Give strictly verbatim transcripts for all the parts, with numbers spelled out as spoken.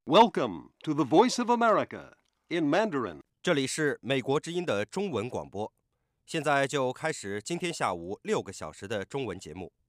Welcome to the Voice of America in Mandarin. 这里是美国之音的中文广播，现在就开始今天下午六个小时的中文节目。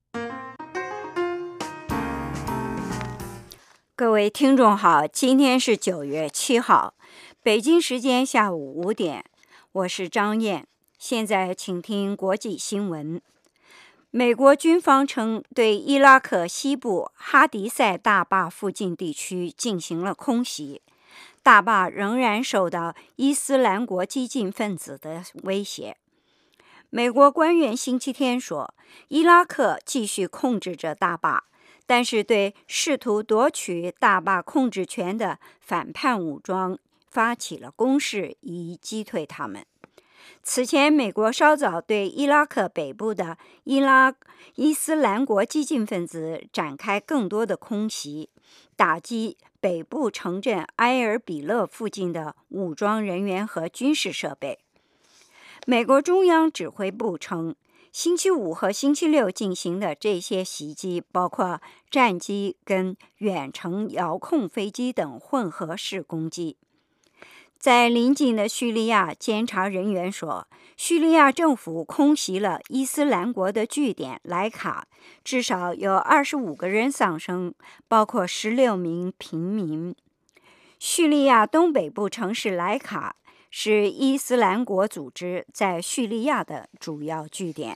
各位听众好，今天是九月七号，北京时间下午五点，我是张燕。现在请听国际新闻。美国军方称对伊拉克西部哈迪塞大坝附近地区进行了空袭，大坝仍然受到伊斯兰国激进分子的威胁。美国官员星期天说，伊拉克继续控制着大坝，但是对试图夺取大坝控制权的反叛武装发起了攻势，以击退他们。此前，美国稍早对伊拉克北部的伊拉伊斯兰国激进分子展开更多的空袭，打击北部城镇埃尔比勒附近的武装人员和军事设备。美国中央指挥部称，星期五和星期六进行的这些袭击包括战机跟远程遥控飞机等混合式攻击。在邻近的叙利亚，监察人员说，叙利亚政府空袭了伊斯兰国的据点莱卡，至少有二十五个人丧生，包括十六名平民。叙利亚东北部城市莱卡是伊斯兰国组织在叙利亚的主要据点。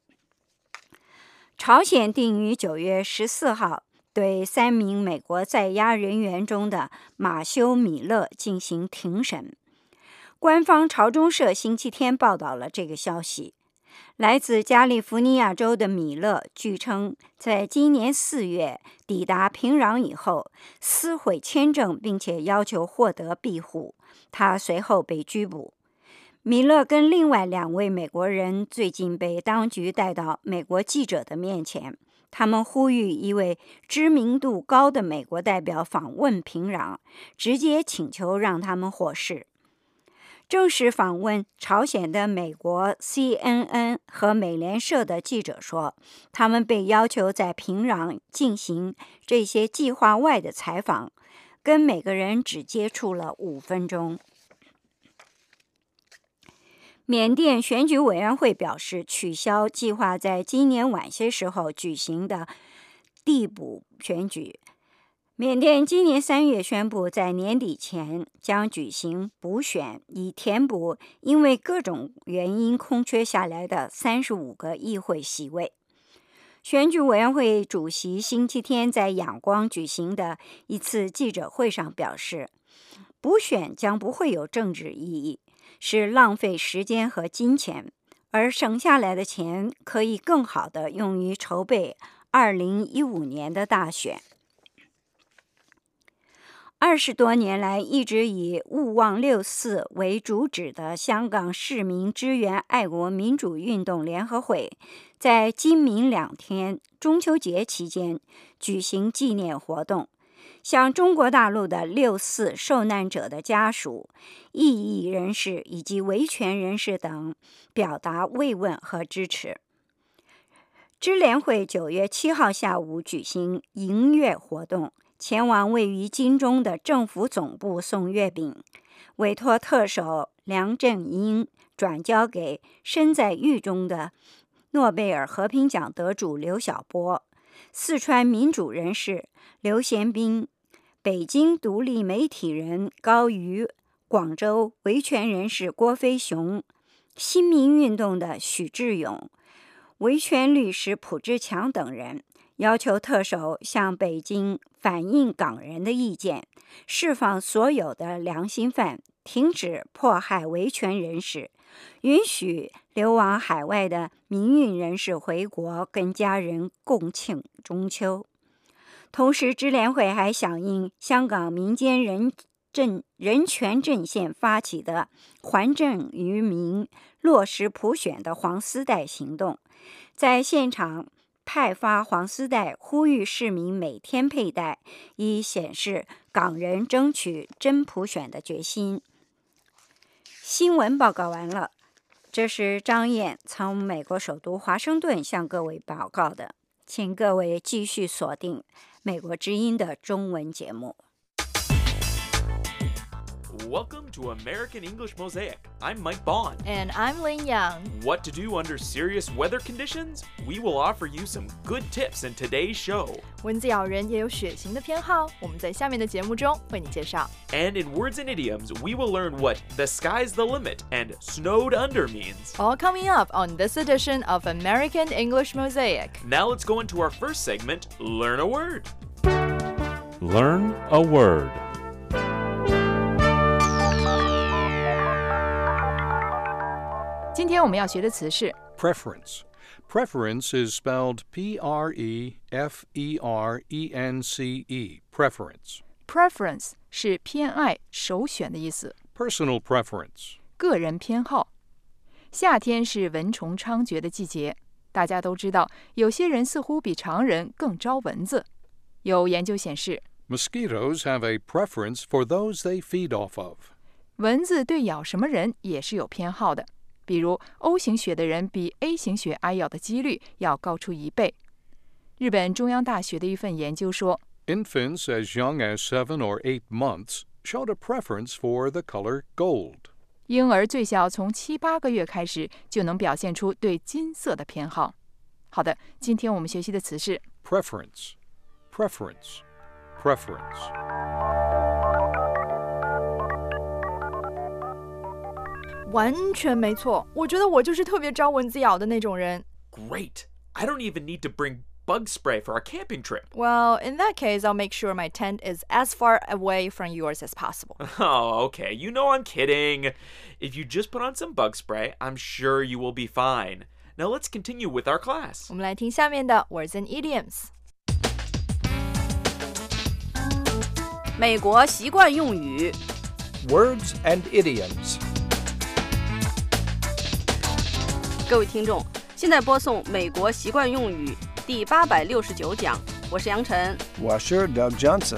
朝鲜定于九月十四号对三名美国在押人员中的马修·米勒进行庭审。官方朝中社星期天报道了这个消息。来自加利福尼亚州的米勒据称在今年四月抵达平壤以后撕毁签证，并且要求获得庇护，他随后被拘捕。米勒跟另外两位美国人最近被当局带到美国记者的面前，他们呼吁一位知名度高的美国代表访问平壤，直接请求让他们获释。正式访问朝鲜的美国 C N N 和美联社的记者说，他们被要求在平壤进行这些计划外的采访，跟每个人只接触了五分钟。缅甸选举委员会表示，取消计划在今年晚些时候举行的递补选举。缅甸今年三月宣布，在年底前将举行补选，以填补因为各种原因空缺下来的三十五个议会席位。选举委员会主席星期天在仰光举行的一次记者会上表示，补选将不会有政治意义，是浪费时间和金钱，而省下来的钱可以更好地用于筹备二零一五年的大选。二十多年来一直以勿忘六四为主旨的香港市民支援爱国民主运动联合会，在今明两天中秋节期间举行纪念活动，向中国大陆的六四受难者的家属、异议人士以及维权人士等表达慰问和支持。支联会九月七号下午举行迎月活动，前往位于金钟的政府总部送月饼，委托特首梁振英转交给身在狱中的诺贝尔和平奖得主刘晓波、四川民主人士刘贤斌、北京独立媒体人高瑜、广州维权人士郭飞雄、新民运动的许志勇、维权律师蒲志强等人，要求特首向北京反映港人的意见，释放所有的良心犯，停止迫害维权人士，允许流亡海外的民运人士回国跟家人共庆中秋。同时，支联会还响应香港民间人阵人权阵线发起的还政于民、落实普选的黄丝带行动，在现场派发黄丝带，呼吁市民每天佩戴，以显示港人争取真普选的决心。新闻报告完了，这是张燕从美国首都华盛顿向各位报告的，请各位继续锁定美国之音的中文节目。 Welcome to American English Mosaic. I'm Mike Bond. And I'm Lin Yang. What to do under serious weather conditions? We will offer you some good tips in today's show. 蚊子咬人也有血型的偏好，我们在下面的节目中为你介绍。 And in words and idioms, we will learn what the sky's the limit and snowed under means. All coming up on this edition of American English Mosaic. Now let's go into our first segment, Learn a Word. Learn a word. Preference. 今天我们要学的词是 Preference. Preference is spelled P R E F E R E N C E. Preference. Preference 是偏爱、首选的意思。 Personal preference. 个人偏好。夏天是蚊虫猖獗的季节，大家都知道，有些人似乎比常人更招蚊子。有研究显示 Mosquitoes have a preference for those they feed off of. 蚊子对咬什么人也是有偏好的，比如 O 型血的人比 A 型血挨咬的几率要高出一倍。日本中央大学的一份研究说 Infants as young as seven or eight months showed a preference for the color gold. 婴儿最小从七八个月开始就能表现出对金色的偏好。好的，今天我们学习的词是 Preference. Preference. Preference. 完全没错，我觉得我就是特别招蚊子咬的那种人。 Great. I don't even need to bring bug spray for our camping trip. Well, in that case, I'll make sure my tent is as far away from yours as possible. Oh, okay. You know I'm kidding. If you just put on some bug spray, I'm sure you will be fine. Now let's continue with our class. 我们来听下面的 Words and Idioms。 美国习惯用语 Words and idioms. 各位听众，现在播送美国习惯用语第八百六十九讲，我是杨晨， 我是 Doug Johnson.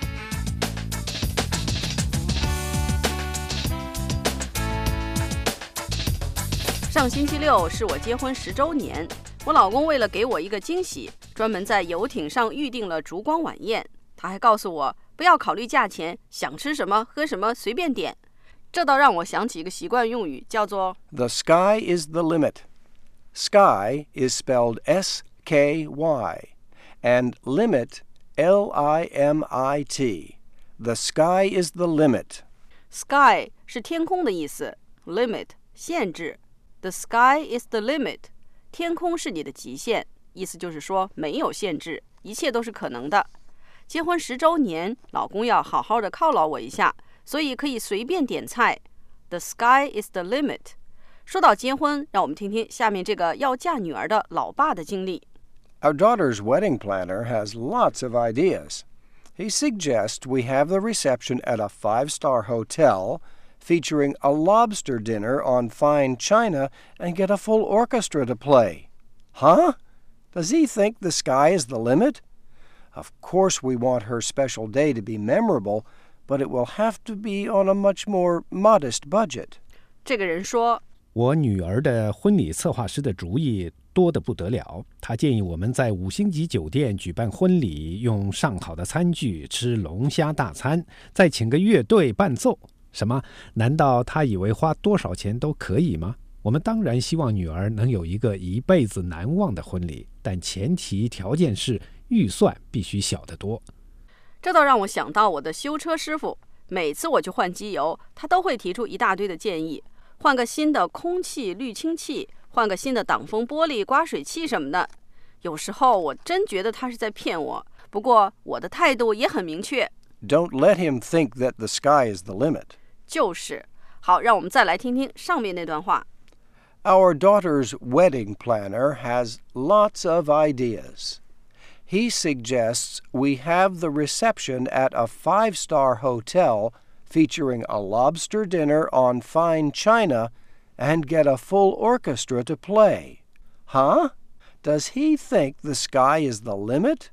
上星期六是我结婚十周年，我老公为了给我一个惊喜，专门在游艇上预定了烛光晚宴。他还告诉我不要考虑价钱，想吃什么喝什么随便点。这倒让我想起一个习惯用语，叫做 The sky is the limit. Sky is spelled S K Y, and limit, L I M I T. The sky is the limit. Sky 是天空的意思 ，limit 限制。The sky is the limit. 天空是你的极限，意思就是说没有限制，一切都是可能的。结婚十周年，老公要好好的犒劳我一下，所以可以随便点菜。The sky is the limit. 说到结婚，让我们听听下面这个要嫁女儿的老爸的经历。 Our daughter's wedding planner has lots of ideas. He suggests we have the reception at a five-star hotel, featuring a lobster dinner on fine china and get a full orchestra to play. Huh? Does he think the sky is the limit? Of course we want her special day to be memorable, but it will have to be on a much more modest budget. 这个人说， 我女儿的婚礼策划师的主意多得不得了，他建议我们在五星级酒店举办婚礼，用上好的餐具，吃龙虾大餐，再请个乐队伴奏。什么？难道他以为花多少钱都可以吗？我们当然希望女儿能有一个一辈子难忘的婚礼，但前提条件是预算必须小得多。 这倒让我想到我的修车师傅，每次我去换机油，他都会提出一大堆的建议，换个新的空气滤清器，换个新的挡风玻璃、刮水器什么的。有时候我真觉得他是在骗我，不过我的态度也很明确。 Don't let him think that the sky is the limit. 就是。好，让我们再来听听上面那段话。 Our daughter's wedding planner has lots of ideas. He suggests we have the reception at a five-star hotel featuring a lobster dinner on fine china and get a full orchestra to play. Huh? Does he think the sky is the limit?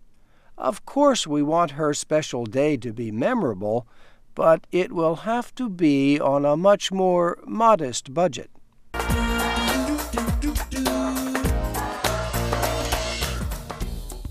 Of course we want her special day to be memorable, but it will have to be on a much more modest budget.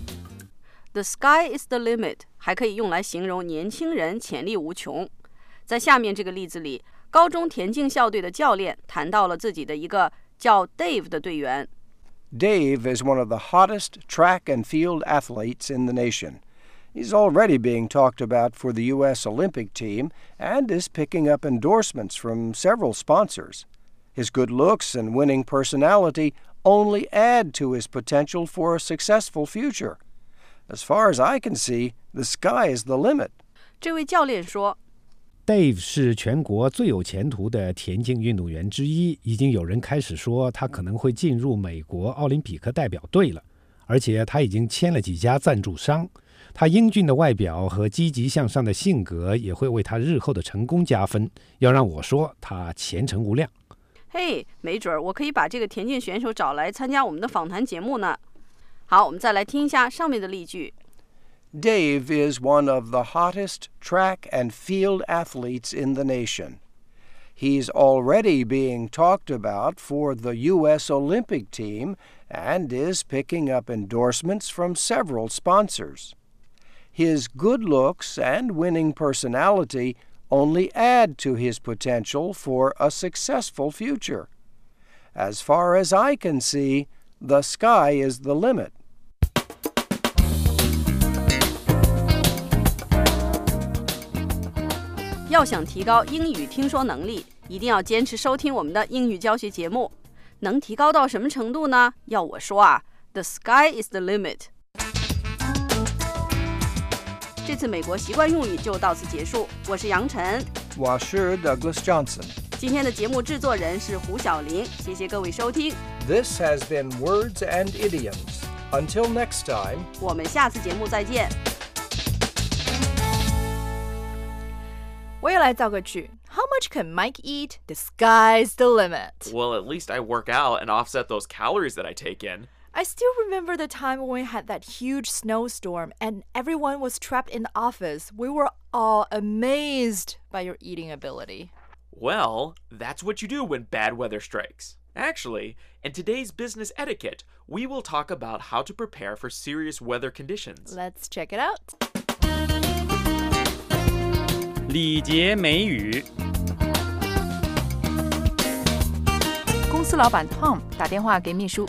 The sky is the limit 还可以用来形容年轻人潜力无穷。 在下面这个例子里，高中田径校队的教练谈到了自己的一个叫 Dave 的队员。 Dave is one of the hottest track and field athletes in the nation. He's already being talked about for the U S Olympic team and is picking up endorsements from several sponsors. His good looks and winning personality only add to his potential for a successful future. As far as I can see, the sky is the limit. 这位教练说 Dave 是全国最有前途的田径运动员之一，已经有人开始说他可能会进入美国奥林匹克代表队了，而且他已经签了几家赞助商。他英俊的外表和积极向上的性格也会为他日后的成功加分。要让我说，他前程无量。 嘿，没准儿我可以把这个田径选手找来参加我们的访谈节目呢。好，我们再来听一下上面的例句。 Dave is one of the hottest track and field athletes in the nation. He's already being talked about for the U S Olympic team and is picking up endorsements from several sponsors. His good looks and winning personality only add to his potential for a successful future. As far as I can see, the sky is the limit. 要想提高英语听说能力，一定要坚持收听我们的英语教学节目。能提高到什么程度呢？要我说啊 ，The sky is the limit。这次美国习惯用语就到此结束。我是杨晨， 我是 Douglas Johnson。 今天的节目制作人是胡小玲，谢谢各位收听。 This has been Words and Idioms. Until next time， 我们下次节目再见。 我也来造个句。How much can Mike eat? The sky's the limit. Well, at least I work out and offset those calories that I take in. I still remember the time when we had that huge snowstorm and everyone was trapped in the office. We were all amazed by your eating ability. Well, that's what you do when bad weather strikes. Actually, in today's business etiquette, we will talk about how to prepare for serious weather conditions. Let's check it out. 礼节美语。 公司老板 Tom 打电话给秘书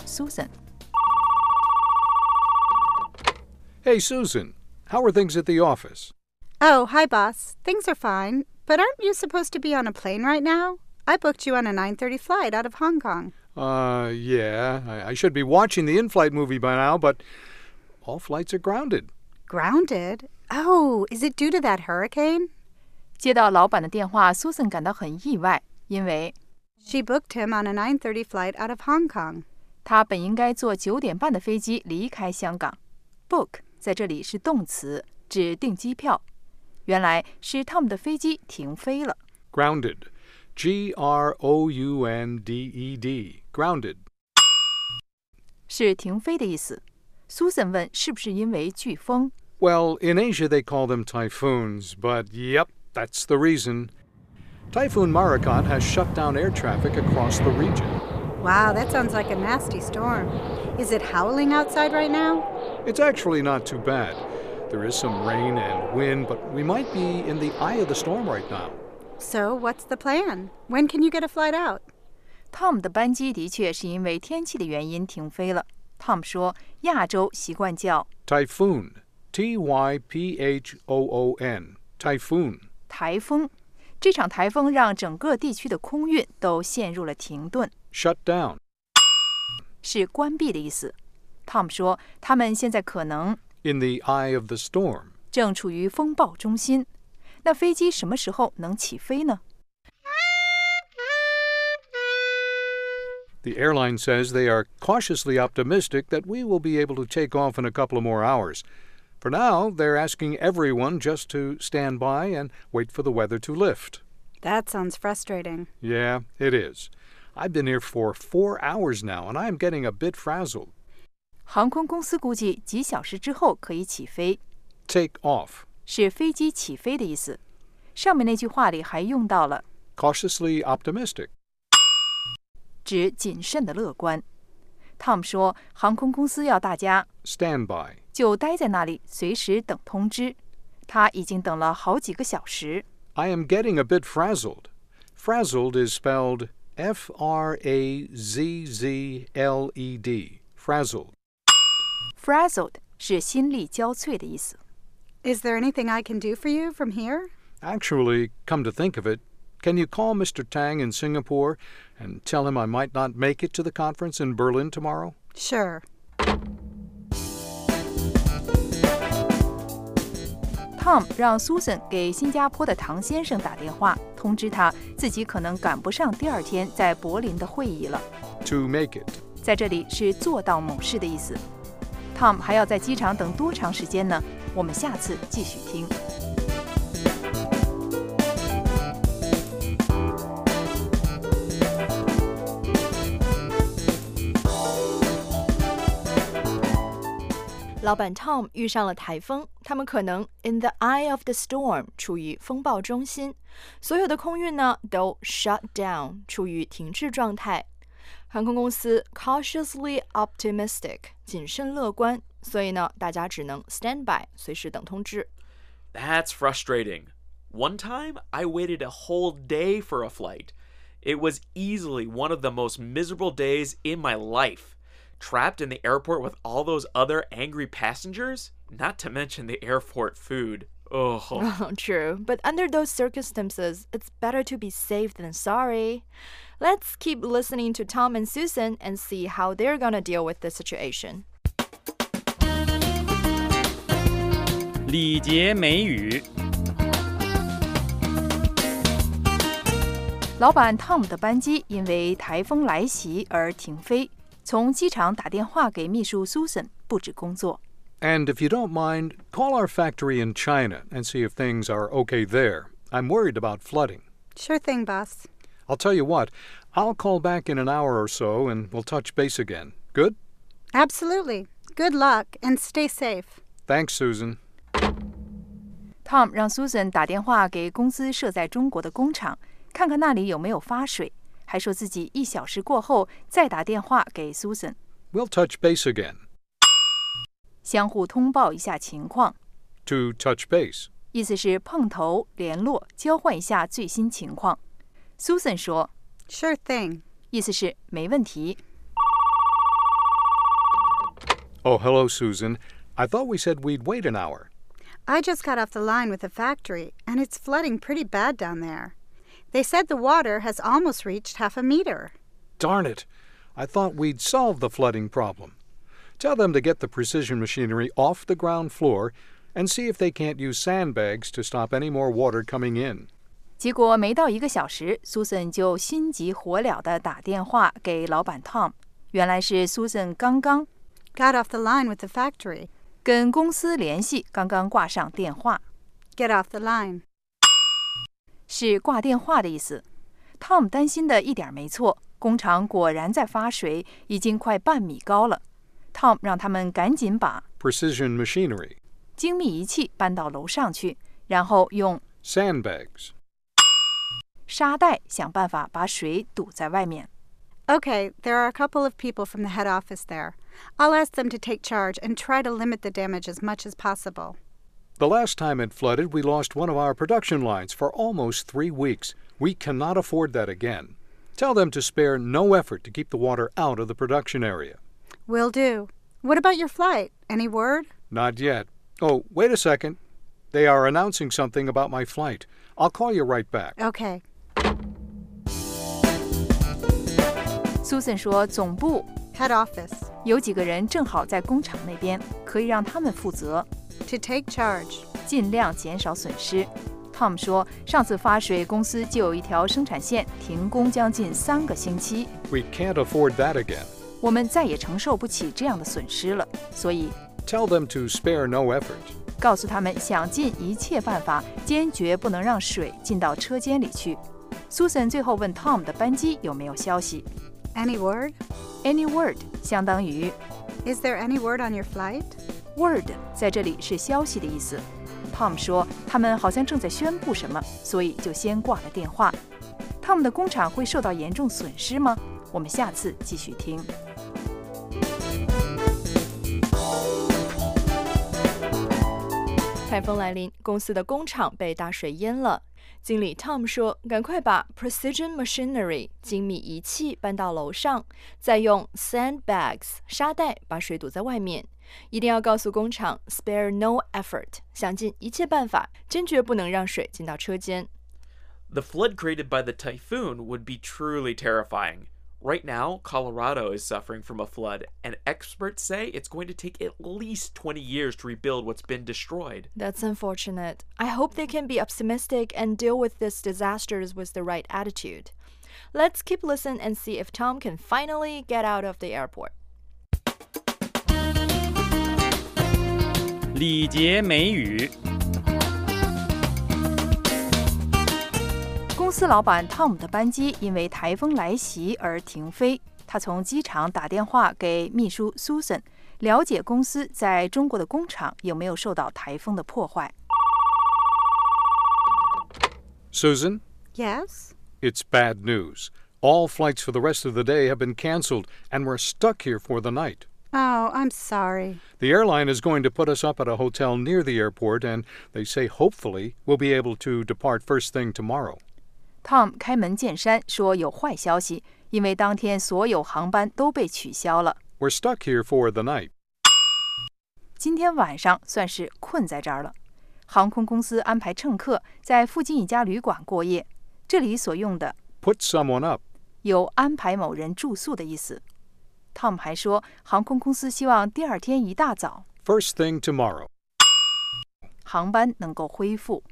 Hey, Susan, how are things at the office? Oh, hi, boss. Things are fine. But aren't you supposed to be on a plane right now? I booked you on a nine thirty flight out of Hong Kong. Uh, yeah, I, I should be watching the in-flight movie by now, but all flights are grounded. Grounded? Oh, is it due to that hurricane? 接到老板的电话 Susan 感到很意外，因为 She booked him on a nine thirty flight out of Hong Kong. 他本应该坐九点半的飞机离开香港。Book 在这里是动词，指订机票。原来是 Tom 的飞机停飞了。 Grounded. G R O U N D E D. Grounded. 是停飞的意思。Susan 问是不是因为飓风？ Well, in Asia they call them typhoons, but yep, that's the reason. Typhoon Marakat has shut down air traffic across the region. Wow, that sounds like a nasty storm. Is it howling outside right now? It's actually not too bad. There is some rain and wind, but we might be in the eye of the storm right now. So, what's the plan? When can you get a flight out? Tom 的班机的确是因为天气的原因停飞了。Tom 说，亚洲习惯叫 Typhoon. T Y P H O O N. Typhoon. 台风。这场台风让整个地区的空运都陷入了停顿。 Shut down. 是关闭的意思。Tom 说，他们现在可能 In the eye of the storm. 正处于风暴中心。那飞机什么时候能起飞呢？ The airline says they are cautiously optimistic that we will be able to take off in a couple of more hours. For now, they're asking everyone just to stand by and wait for the weather to lift. That sounds frustrating. Yeah, it is. I've been here for four hours now, and I'm getting a bit frazzled. 航空公司估计几小时之后可以起飞。 Take off. 是飞机起飞的意思。上面那句话里还用到了 Cautiously optimistic. 指谨慎的乐观。Tom 说，航空公司要大家 Stand by. 就待在那里，随时等通知。他已经等了好几个小时。 I am getting a bit frazzled. Frazzled is spelled F R A Z Z L E D. Frazzled. Frazzled 是心力交瘁的意思。 Is there anything I can do for you from here? Actually, come to think of it, can you call Mister Tang in Singapore and tell him I might not make it to the conference in Berlin tomorrow? Sure. Tom 让 Susan 给新加坡的唐先生打电话，通知他自己可能赶不上第二天在柏林的会议了。 To make it. 在这里是做到某事的意思。Tom 还要在机场等多长时间呢？我们下次继续听。 老板 Tom 遇上了台风，他们可能 in the eye of the storm， 处于风暴中心。所有的空运呢都 shut down， 处于停滞状态。航空公司 cautiously optimistic， 谨慎乐观，所以呢，大家只能 stand by， 随时等通知。 That's frustrating. One time, I waited a whole day for a flight. It was easily one of the most miserable days in my life.Trapped in the airport with all those other angry passengers, not to mention the airport food. Oh. Oh, true. But under those circumstances, it's better to be safe than sorry. Let's keep listening to Tom and Susan and see how they're gonna deal with the situation. 礼节美语。 老板 Tom 的班机因为台风来袭而停飞。从机场打电话给秘书 Susan 布置工作。 And if you don't mind, call our factory in China and see if things are okay there. I'm worried about flooding. Sure thing, boss. I'll tell you what, I'll call back in an hour or so and we'll touch base again. Good? Absolutely. Good luck and stay safe. Thanks, Susan. Tom 让 Susan 打电话给公司设在中国的工厂，看看那里有没有发水。还说自己一小时过后再打电话给 Susan. We'll touch base again. 相互通报一下情况。 To touch base. 意思是碰头、联络、交换一下最新情况。Susan 说 Sure thing. 意思是没问题。 Oh, hello, Susan. I thought we said we'd wait an hour. I just got off the line with the factory, and it's flooding pretty bad down there.They said the water has almost reached half a meter. Darn it. I thought we'd solved the flooding problem. Tell them to get the precision machinery off the ground floor and see if they can't use sandbags to stop any more water coming in. 结果没到一个小时 ，Susan 就心急火燎地打电话给老板 Tom。原来是 Susan 刚刚 got off the line with the factory. 跟公司联系，刚刚挂上电话。 Get off the line. 是挂电话的意思。Tom 担心的一点没错，工厂果然在发水，已经快半米高了。Tom 让他们赶紧把 precision machinery 精密仪器搬到楼上去，然后用 sandbags 沙袋想办法把水堵在外面。 Okay, there are a couple of people from the head office there. I'll ask them to take charge and try to limit the damage as much as possible.The last time it flooded, we lost one of our production lines for almost three weeks. We cannot afford that again. Tell them to spare no effort to keep the water out of the production area. Will do. What about your flight? Any word? Not yet. Oh, wait a second. They are announcing something about my flight. I'll call you right back. Okay. Susan 说总部 Head office 有几个人正好在工厂那边，可以让他们负责。 To take charge. 尽量减少损失。Tom 说，上次发水，公司就有一条生产线停工将近三个星期。 We can't afford that again. 我们再也承受不起这样的损失了，所以 Tell them to spare no effort. 告诉他们想尽一切办法，坚决不能让水进到车间里去。Susan 最后问 Tom 的班机有没有消息。 Any word? Any word 相当于 Is there any word on your flight? Word 在这里是消息的意思。Tom 说他们好像正在宣布什么，所以就先挂了电话。他们的工厂会受到严重损失吗？我们下次继续听。 台风来临，公司的工厂被大水淹了。经理 Tom 说：“赶快把 precision machinery 精密仪器搬到楼上，再用 sandbags 沙袋把水堵在外面。一定要告诉工厂 spare no effort 想尽一切办法，坚决不能让水进到车间。” The flood created by the typhoon would be truly terrifying. Right now, Colorado is suffering from a flood, and experts say it's going to take at least twenty years to rebuild what's been destroyed. That's unfortunate. I hope they can be optimistic and deal with these disasters with the right attitude. Let's keep listening and see if Tom can finally get out of the airport. 礼节美语。 公司老板 Tom 的班机因为台风来袭而停飞。他从机场打电话给秘书 Susan， 了解公司在中国的工厂有没有受到台风的破坏。 Susan? Yes? It's bad news. All flights for the rest of the day have been canceled, and we're stuck here for the night. Oh, I'm sorry. The airline is going to put us up at a hotel near the airport, and they say hopefully we'll be able to depart first thing tomorrow. Tom 开门见山说有坏消息，因为当天所有航班都被取消了。 We're stuck here for the night. 今天晚上算是困在这儿了。航空公司安排乘客在附近一家旅馆过夜，这里所用的 Put someone up 有安排某人住宿的意思。Tom 还说，航空公司希望第二天一大早 First thing tomorrow. 航班能够恢复。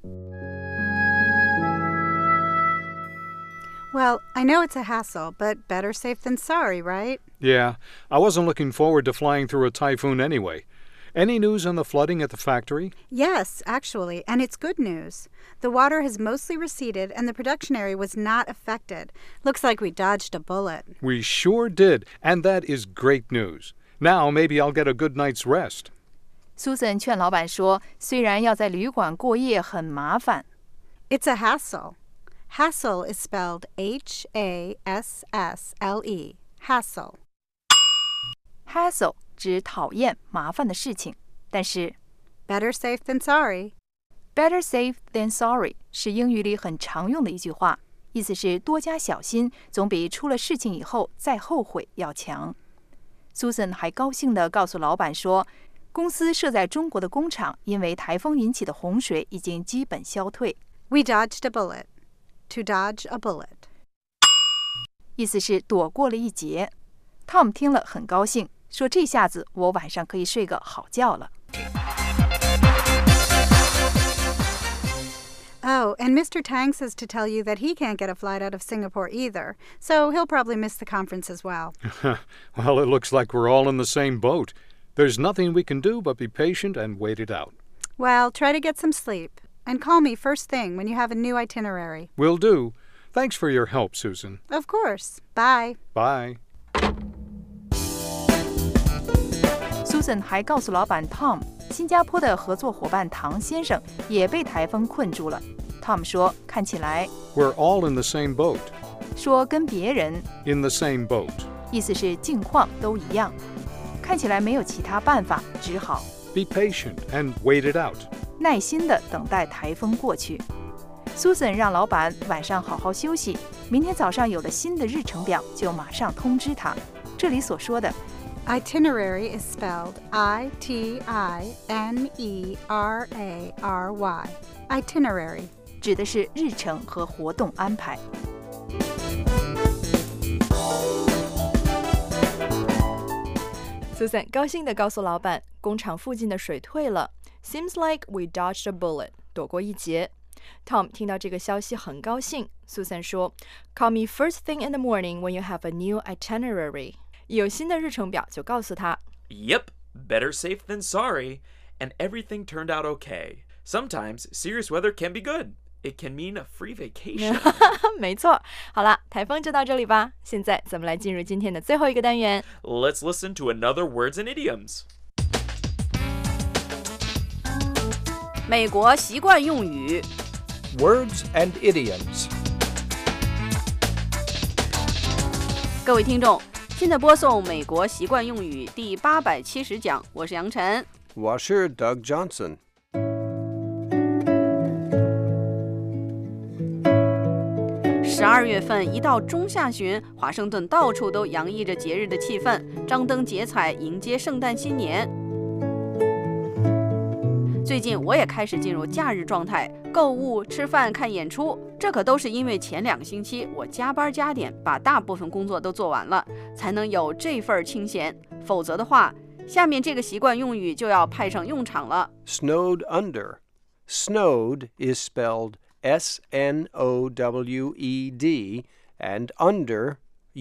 Well, I know it's a hassle, but better safe than sorry, right? Yeah, I wasn't looking forward to flying through a typhoon anyway. Any news on the flooding at the factory? Yes, actually, and it's good news. The water has mostly receded and the production area was not affected. Looks like we dodged a bullet. We sure did, and that is great news. Now maybe I'll get a good night's rest. Susan 劝老板说，虽然要在旅馆过夜很麻烦 It's a hassle. Hassle is spelled H A S S L E. Hassle. Hassle 指讨厌、麻烦的事情，但是 Better safe than sorry. Better safe than sorry 是英语里很常用的一句话，意思是多加小心，总比出了事情以后再后悔要强。Susan 还高兴地告诉老板说，公司设在中国的工厂因为台风引起的洪水已经基本消退。 We dodged a bullet. To dodge a bullet. 意思是躲过了一劫。Tom 听了很高兴，说这下子我晚上可以睡个好觉了。 Oh, and Mister Tang says to tell you that he can't get a flight out of Singapore either, so he'll probably miss the conference as well. Well, it looks like we're all in the same boat. There's nothing we can do but be patient and wait it out. Well, try to get some sleep. And call me first thing when you have a new itinerary. Will do. Thanks for your help, Susan. Of course. Bye. Bye. Susan 还告诉老板 Tom， 新加坡的合作伙伴唐先生也被台风困住了。Tom 说，看起来 We're all in the same boat. 说跟别人 In the same boat. 意思是境况都一样，看起来没有其他办法，只好 Be patient and wait it out. 耐心地等待台风过去。Susan 让老板晚上好好休息，明天早上有了新的日程表就马上通知他。这里所说的 Itinerary is spelled I T I N E R A R Y. Itinerary 指的是日程和活动安排。 Susan 高兴地告诉老板，工厂附近的水退了。Seems like we dodged a bullet. 躲过一劫。Tom 听到这个消息很高兴。Susan 说 Call me first thing in the morning when you have a new itinerary. 有新的日程表就告诉他。 Yep, better safe than sorry. And everything turned out okay. Sometimes serious weather can be good. It can mean a free vacation. 没错。好了，台风就到这里吧。现在咱们来进入今天的最后一个单元。 Let's listen to another words and idioms. 美国习惯用语 Words and idioms. 各位听众，现在播送美国习惯用语第八百七十讲，我是杨晨， 我是 Doug Johnson. 十二月份一到中下旬，华盛顿到处都洋溢着节日的气氛，张灯结彩迎接圣诞新年。最近我也开始进入假日状态，购物、吃饭、看演出，这可都是因为前两个星期我加班加点，把大部分工作都做完了，才能有这份清闲。否则的话，下面这个习惯用语就要派上用场了。 Snowed under. Snowed is spelled S N O W E D and under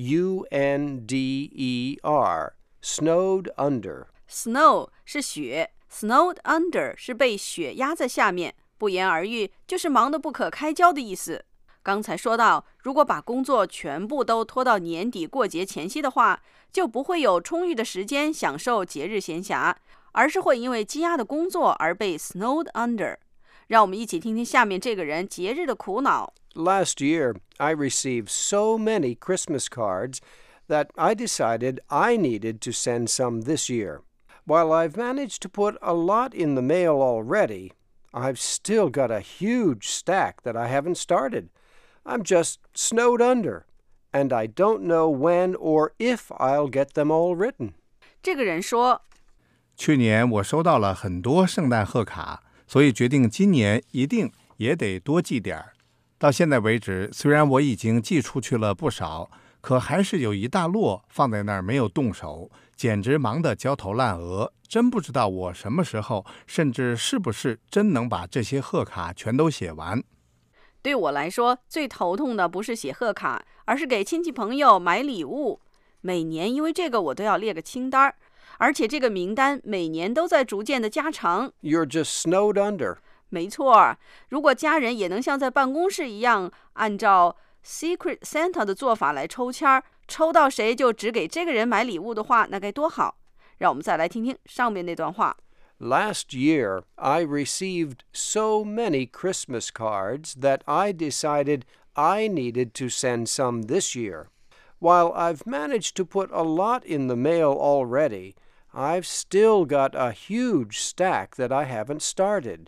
U N D E R. Snowed under. Snow 是雪，snowed under 是被雪压在下面，不言而喻，就是忙得不可开交的意思。刚才说到，如果把工作全部都拖到年底过节前夕的话，就不会有充裕的时间享受节日闲暇，而是会因为积压的工作而被 snowed under。让我们一起听听下面这个人节日的苦恼。 Last year, I received so many Christmas cards that I decided I needed to send some this year. While I've managed to put a lot in the mail already, I've still got a huge stack that I haven't started. I'm just snowed under, and I don't know when or if I'll get them all written. 这个人说， 去年我收到了很多圣诞贺卡，所以决定今年一定也得多寄点儿。到现在为止，虽然我已经寄出去了不少，可还是有一大摞放在那儿没有动手，简直忙得焦头烂额，真不知道我什么时候，甚至是不是真能把这些贺卡全都写完。 对我来说，最头痛的不是写贺卡，而是给亲戚朋友买礼物。每年因为这个我都要列个清单，而且这个名单每年都在逐渐的加长。 You're just snowed under. 没错，如果家人也能像在办公室一样，按照 Secret Santa 的做法来抽签，抽到谁就只给这个人买礼物的话，那该多好。让我们再来听听上面那段话。 Last year, I received so many Christmas cards that I decided I needed to send some this year. While I've managed to put a lot in the mail already, I've still got a huge stack that I haven't started.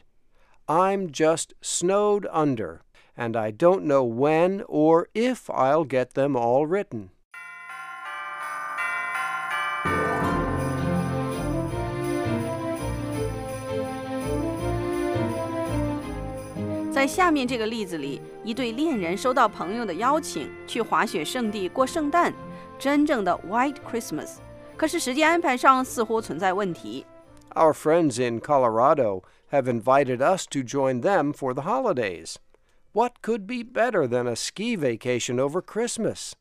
I'm just snowed under, and I don't know when or if I'll get them all written. 在下面这个例子里，一对恋人收到朋友的邀请，去滑雪圣地过圣诞，真正的 White Christmas。可是时间安排上似乎存在问题。 Our friends in Colorado have invited us to join them for the holidays. What could be better than a ski vacation over Christmas?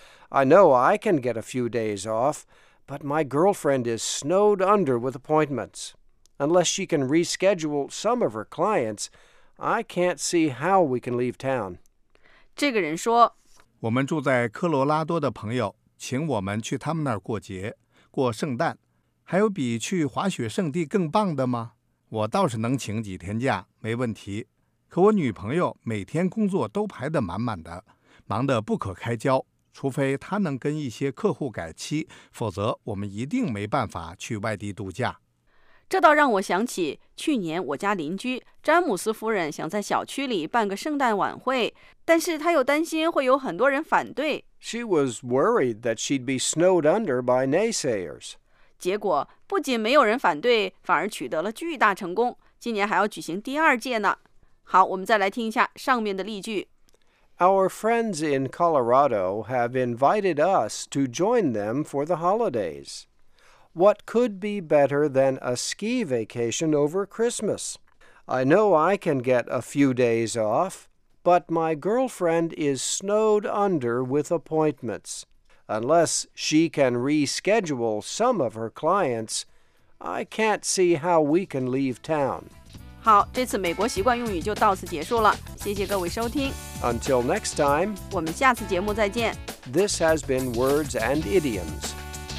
I know I can get a few days off, but my girlfriend is snowed under with appointments. Unless she can reschedule some of her clients, I can't see how we can leave town. 这个人说， 我们住在科罗拉多的朋友请我们去他们那儿过节，过圣诞，还有比去滑雪圣地更棒的吗？我倒是能请几天假，没问题。可我女朋友每天工作都排得满满的，忙得不可开交，除非她能跟一些客户改期，否则我们一定没办法去外地度假。 这倒让我想起去年我家邻居詹姆斯夫人想在小区里办个圣诞晚会，但是她又担心会有很多人反对。 She was worried that she'd be snowed under by naysayers. 结果不仅没有人反对，反而取得了巨大成功。今年还要举行第二届呢。好，我们再来听一下上面的例句。 Our friends in Colorado have invited us to join them for the holidays. What could be better than a ski vacation over Christmas? I know I can get a few days off, but my girlfriend is snowed under with appointments. Unless she can reschedule some of her clients, I can't see how we can leave town. 好，这次美国习惯用语就到此结束了，谢谢各位收听。 Until next time, 我们下次节目再见。 This has been Words and Idioms.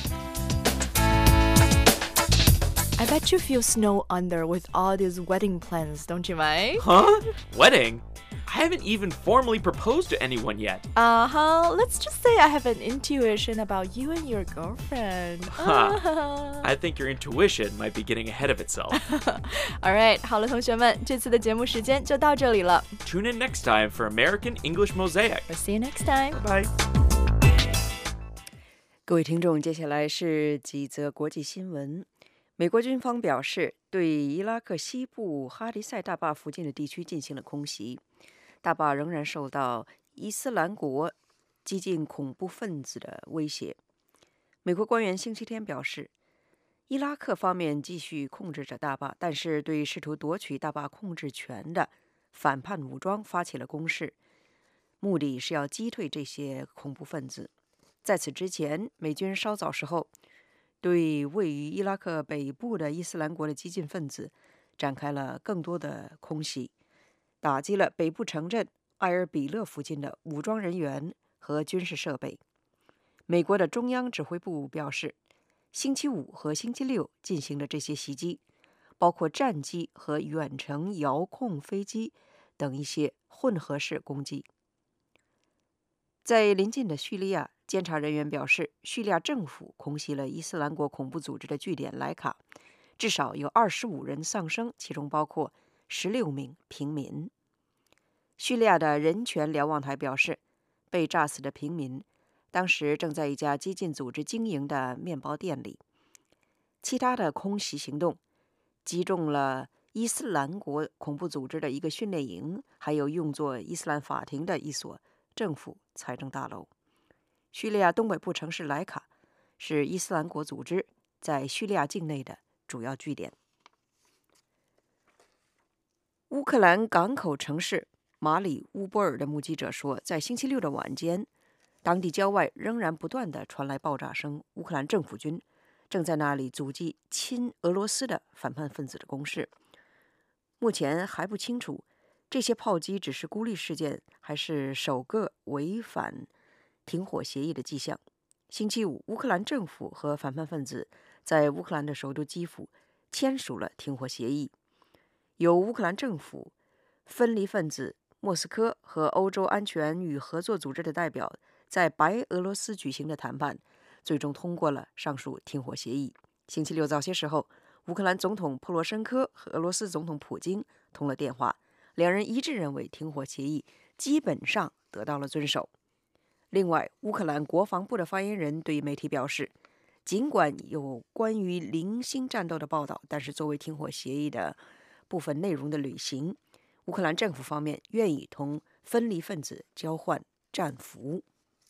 I bet you feel snow under with all these wedding plans, don't you, Mike? Huh? Wedding? I haven't even formally proposed to anyone yet. Uh-huh. Let's just say I have an intuition about you and your girlfriend. Huh. I think your intuition might be getting ahead of itself. All right, 好了，同学们，这次的节目时间就到这里了。 Tune in next time for American English Mosaic. We'll see you next time. Bye. 各位听众，接下来是几则国际新闻。美国军方表示，对伊拉克西部哈迪塞大坝附近的地区进行了空袭，大坝仍然受到伊斯兰国激进恐怖分子的威胁。美国官员星期天表示，伊拉克方面继续控制着大坝，但是对试图夺取大坝控制权的反叛武装发起了攻势，目的是要击退这些恐怖分子。在此之前，美军稍早时候对位于伊拉克北部的伊斯兰国的激进分子展开了更多的空袭，打击了北部城镇埃尔比勒附近的武装人员和军事设备。美国的中央指挥部表示，星期五和星期六进行了这些袭击，包括战机和远程遥控飞机等一些混合式攻击。在邻近的叙利亚，监察人员表示，叙利亚政府空袭了伊斯兰国恐怖组织的据点莱卡，至少有二十五人丧生，其中包括十六名平民。叙利亚的人权瞭望台表示，被炸死的平民当时正在一家激进组织经营的面包店里。其他的空袭行动击中了伊斯兰国恐怖组织的一个训练营，还有用作伊斯兰法庭的一所政府财政大楼。叙利亚东北部城市莱卡是伊斯兰国组织在叙利亚境内的主要据点。乌克兰港口城市马里乌波尔的目击者说，在星期六的晚间，当地郊外仍然不断地传来爆炸声。乌克兰政府军正在那里阻击亲俄罗斯的反叛分子的攻势。目前还不清楚这些炮击只是孤立事件，还是首个违反停火协议的迹象。星期五，乌克兰政府和反叛分子在乌克兰的首都基辅签署了停火协议。由乌克兰政府、分离分子、莫斯科和欧洲安全与合作组织的代表在白俄罗斯举行的谈判，最终通过了上述停火协议。星期六早些时候，乌克兰总统普罗申科和俄罗斯总统普京通了电话，两人一致认为停火协议基本上得到了遵守。另外，乌克兰国防部的发言人对媒体表示，尽管有关于零星战斗的报道，但是作为停火协议的部分内容的履行，乌克兰政府方面愿意同分离分子交换战俘。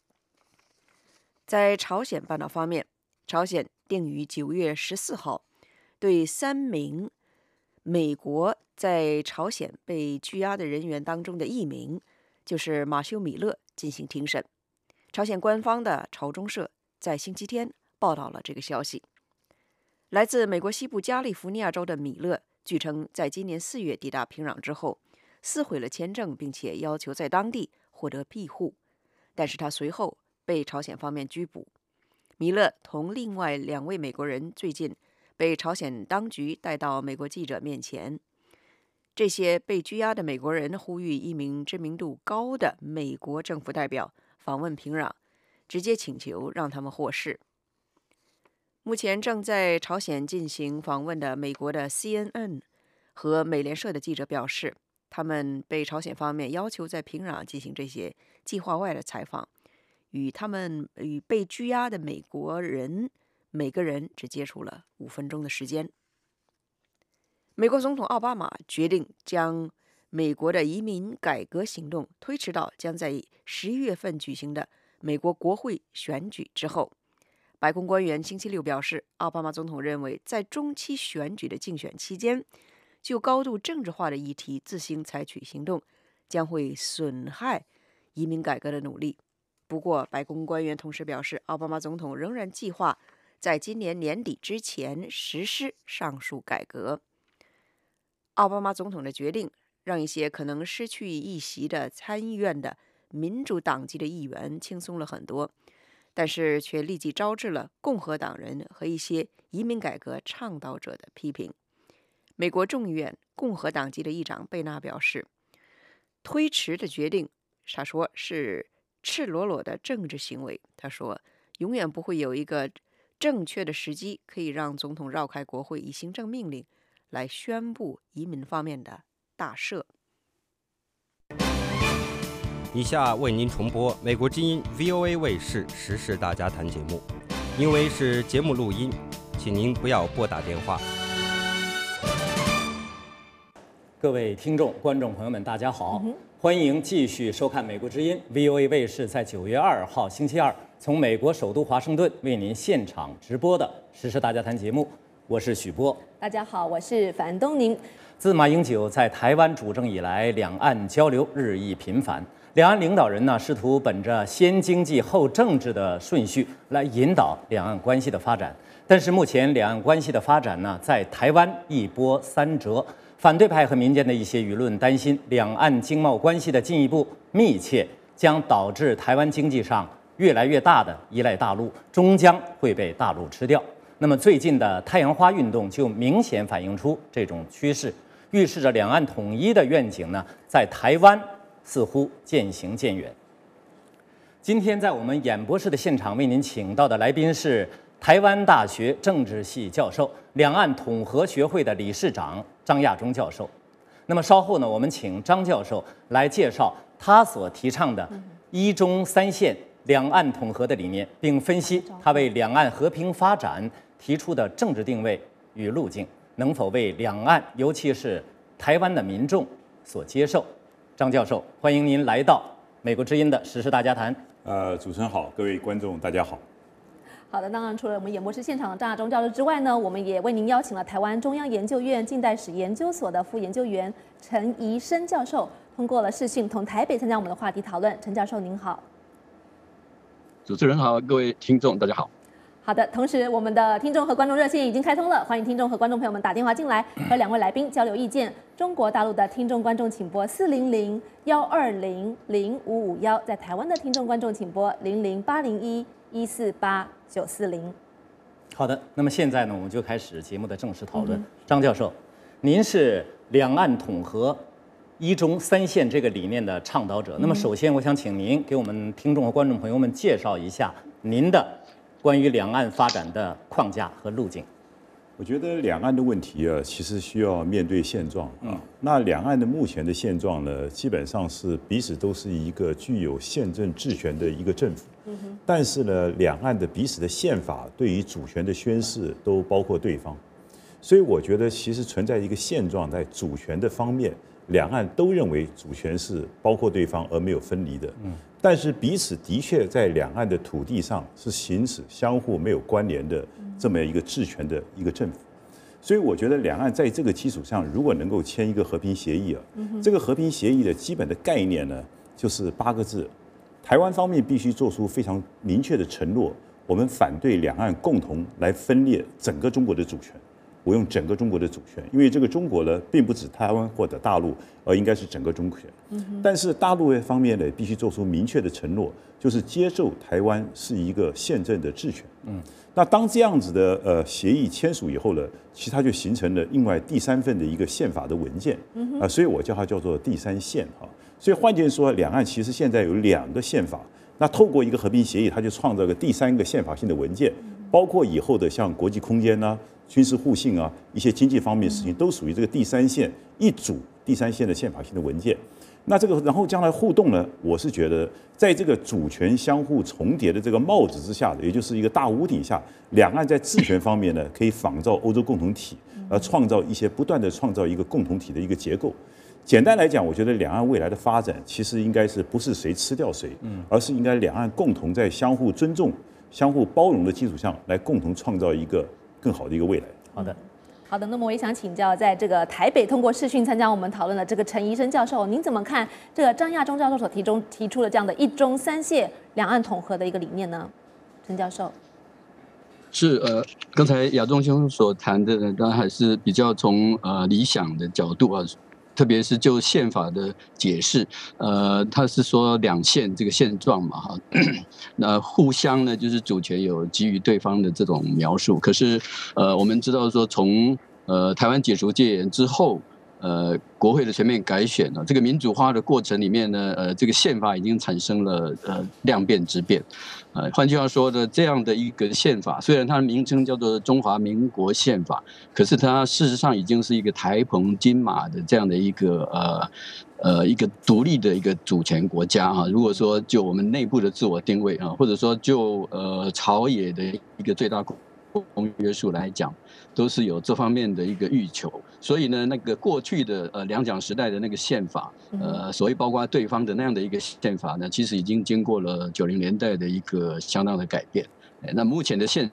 在朝鲜半岛方面，朝鲜定于九月十四号对三名美国在朝鲜被拘押的人员当中的一名，就是马修·米勒进行庭审。朝鲜官方的朝中社在星期天报道了这个消息。来自美国西部加利福尼亚州的米勒，据称在今年四月抵达平壤之后，撕毁了签证，并且要求在当地获得庇护，但是他随后被朝鲜方面拘捕。米勒同另外两位美国人最近被朝鲜当局带到美国记者面前。这些被拘押的美国人呼吁一名知名度高的美国政府代表访问平壤，直接请求让他们获释。目前正在朝鲜进行访问的美国的 C N N 和美联社的记者表示，他们被朝鲜方面要求在平壤进行这些计划外的采访，与他们与被拘押的美国人每个人只接触了五分钟的时间。美国总统奥巴马决定将美国的移民改革行动推迟到将在十一月份举行的美国国会选举之后。白宫官员星期六表示，奥巴马总统认为，在中期选举的竞选期间，就高度政治化的议题自行采取行动，将会损害移民改革的努力。不过，白宫官员同时表示，奥巴马总统仍然计划在今年年底之前实施上述改革。奥巴马总统的决定让一些可能失去一席的参议院的民主党籍的议员轻松了很多，但是却立即招致了共和党人和一些移民改革倡导者的批评。美国众议院共和党籍的议长贝纳表示， 推迟的决定，他说是赤裸裸的政治行为。他说，永远不会有一个正确的时机可以让总统绕开国会，以行政命令来宣布移民方面的大赦。 以下为您重播美国之音 V O A 卫视时事大家谈节目，因为是节目录音，请您不要拨打电话。 各位听众、观众朋友们，大家好，嗯、欢迎继续收看美国之音 V O A 卫视在九月二号星期二从美国首都华盛顿为您现场直播的时事大家谈节目，我是许波。 大家好，我是樊东宁。 自马英九在台湾主政以来，两岸交流日益频繁。两岸领导人呢，试图本着先经济后政治的顺序来引导两岸关系的发展。但是目前两岸关系的发展呢，在台湾一波三折。反对派和民间的一些舆论担心，两岸经贸关系的进一步密切将导致台湾经济上越来越大的依赖大陆，终将会被大陆吃掉。那么最近的太阳花运动就明显反映出这种趋势，预示着两岸统一的愿景呢，在台湾似乎渐行渐远。今天在我们演播室的现场为您请到的来宾是台湾大学政治系教授、两岸统合学会的理事长张亚中教授。那么稍后呢，我们请张教授来介绍他所提倡的一中三线两岸统合的理念，并分析他为两岸和平发展提出的政治定位与路径能否为两岸，尤其是台湾的民众所接受。张教授，欢迎您来到美国之音的时事大家谈。 呃，主持人好，各位观众大家好。 好的，当然除了我们演播室现场的张亚中教授之外呢，我们也为您邀请了台湾中央研究院近代史研究所的副研究员陈怡生教授，通过了视讯从台北参加我们的话题讨论。陈教授您好。 主持人好，各位听众大家好。 好的，同时我们的听众和观众热线已经开通了，欢迎听众和观众朋友们打电话进来，和两位来宾交流意见。中国大陆的听众观众请拨四零零幺二零零五五幺，在台湾的听众观众请拨零零八零一一四八九四零。 好的，那么现在呢，我们就开始节目的正式讨论。嗯、张教授，您是两岸统合一中三线这个理念的倡导者。嗯、那么首先，我想请您给我们听众和观众朋友们介绍一下您的关于两岸发展的框架和路径。 我觉得两岸的问题啊，其实需要面对现状啊。嗯、那两岸的目前的现状呢，基本上是彼此都是一个具有宪政治权的一个政府。嗯、但是呢，两岸的彼此的宪法对于主权的宣示都包括对方，所以我觉得其实存在一个现状，在主权的方面，两岸都认为主权是包括对方而没有分离的。嗯。但是彼此的确在两岸的土地上是行使相互没有关联的这么一个治权的一个政府，所以我觉得两岸在这个基础上，如果能够签一个和平协议啊，这个和平协议的基本的概念呢，就是八个字：台湾方面必须做出非常明确的承诺，我们反对两岸共同来分裂整个中国的主权。我用整个中国的主权，因为这个中国呢，并不止台湾或者大陆，而应该是整个中权。嗯、但是大陆方面呢，必须做出明确的承诺，就是接受台湾是一个宪政的治权。嗯，那当这样子的呃协议签署以后呢，其实它就形成了另外第三份的一个宪法的文件。嗯啊、呃，所以我叫它叫做第三宪哈。所以换句话说，两岸其实现在有两个宪法，那透过一个和平协议，它就创造了第三个宪法性的文件，包括以后的像国际空间呢、啊。军事互信啊，一些经济方面的事情都属于这个第三线一组第三线的宪法性的文件。那这个然后将来互动呢，我是觉得在这个主权相互重叠的这个帽子之下的，也就是一个大屋顶下，两岸在治权方面呢，可以仿照欧洲共同体，而创造一些不断的创造一个共同体的一个结构。简单来讲，我觉得两岸未来的发展其实应该是不是谁吃掉谁，而是应该两岸共同在相互尊重、相互包容的基础上来共同创造一个更好的一个未来。 好的， 好的。那么我也想请教，在这个台北通过视讯参加我们讨论的这个陈怡生教授，您怎么看这个张亚中教授所提中提出的这样的一中三线两岸统合的一个理念呢？陈教授， 是呃，刚才亚中兄所谈的呢，当然还是比较从呃理想的角度啊。特别是就宪法的解释，呃，他是说两宪这个现状嘛，哈，那互相呢就是主权有给予对方的这种描述。可是，呃，我们知道说从呃台湾解除戒严之后， 呃国会的全面改选呢，这个民主化的过程里面呢，呃，这个宪法已经产生了呃量变之变。呃，换句话说呢，这样的一个宪法，虽然它的名称叫做中华民国宪法，可是它事实上已经是一个台澎金马的这样的一个呃呃一个独立的一个主权国家啊。如果说就我们内部的自我定位啊，或者说就呃朝野的一个最大公约数来讲，都是有这方面的一个欲求。所以呢，那个过去的呃两蒋时代的那个宪法，呃，所谓包括对方的那样的一个宪法呢，其实已经经过了九零年代的一个相当的改变。那目前的现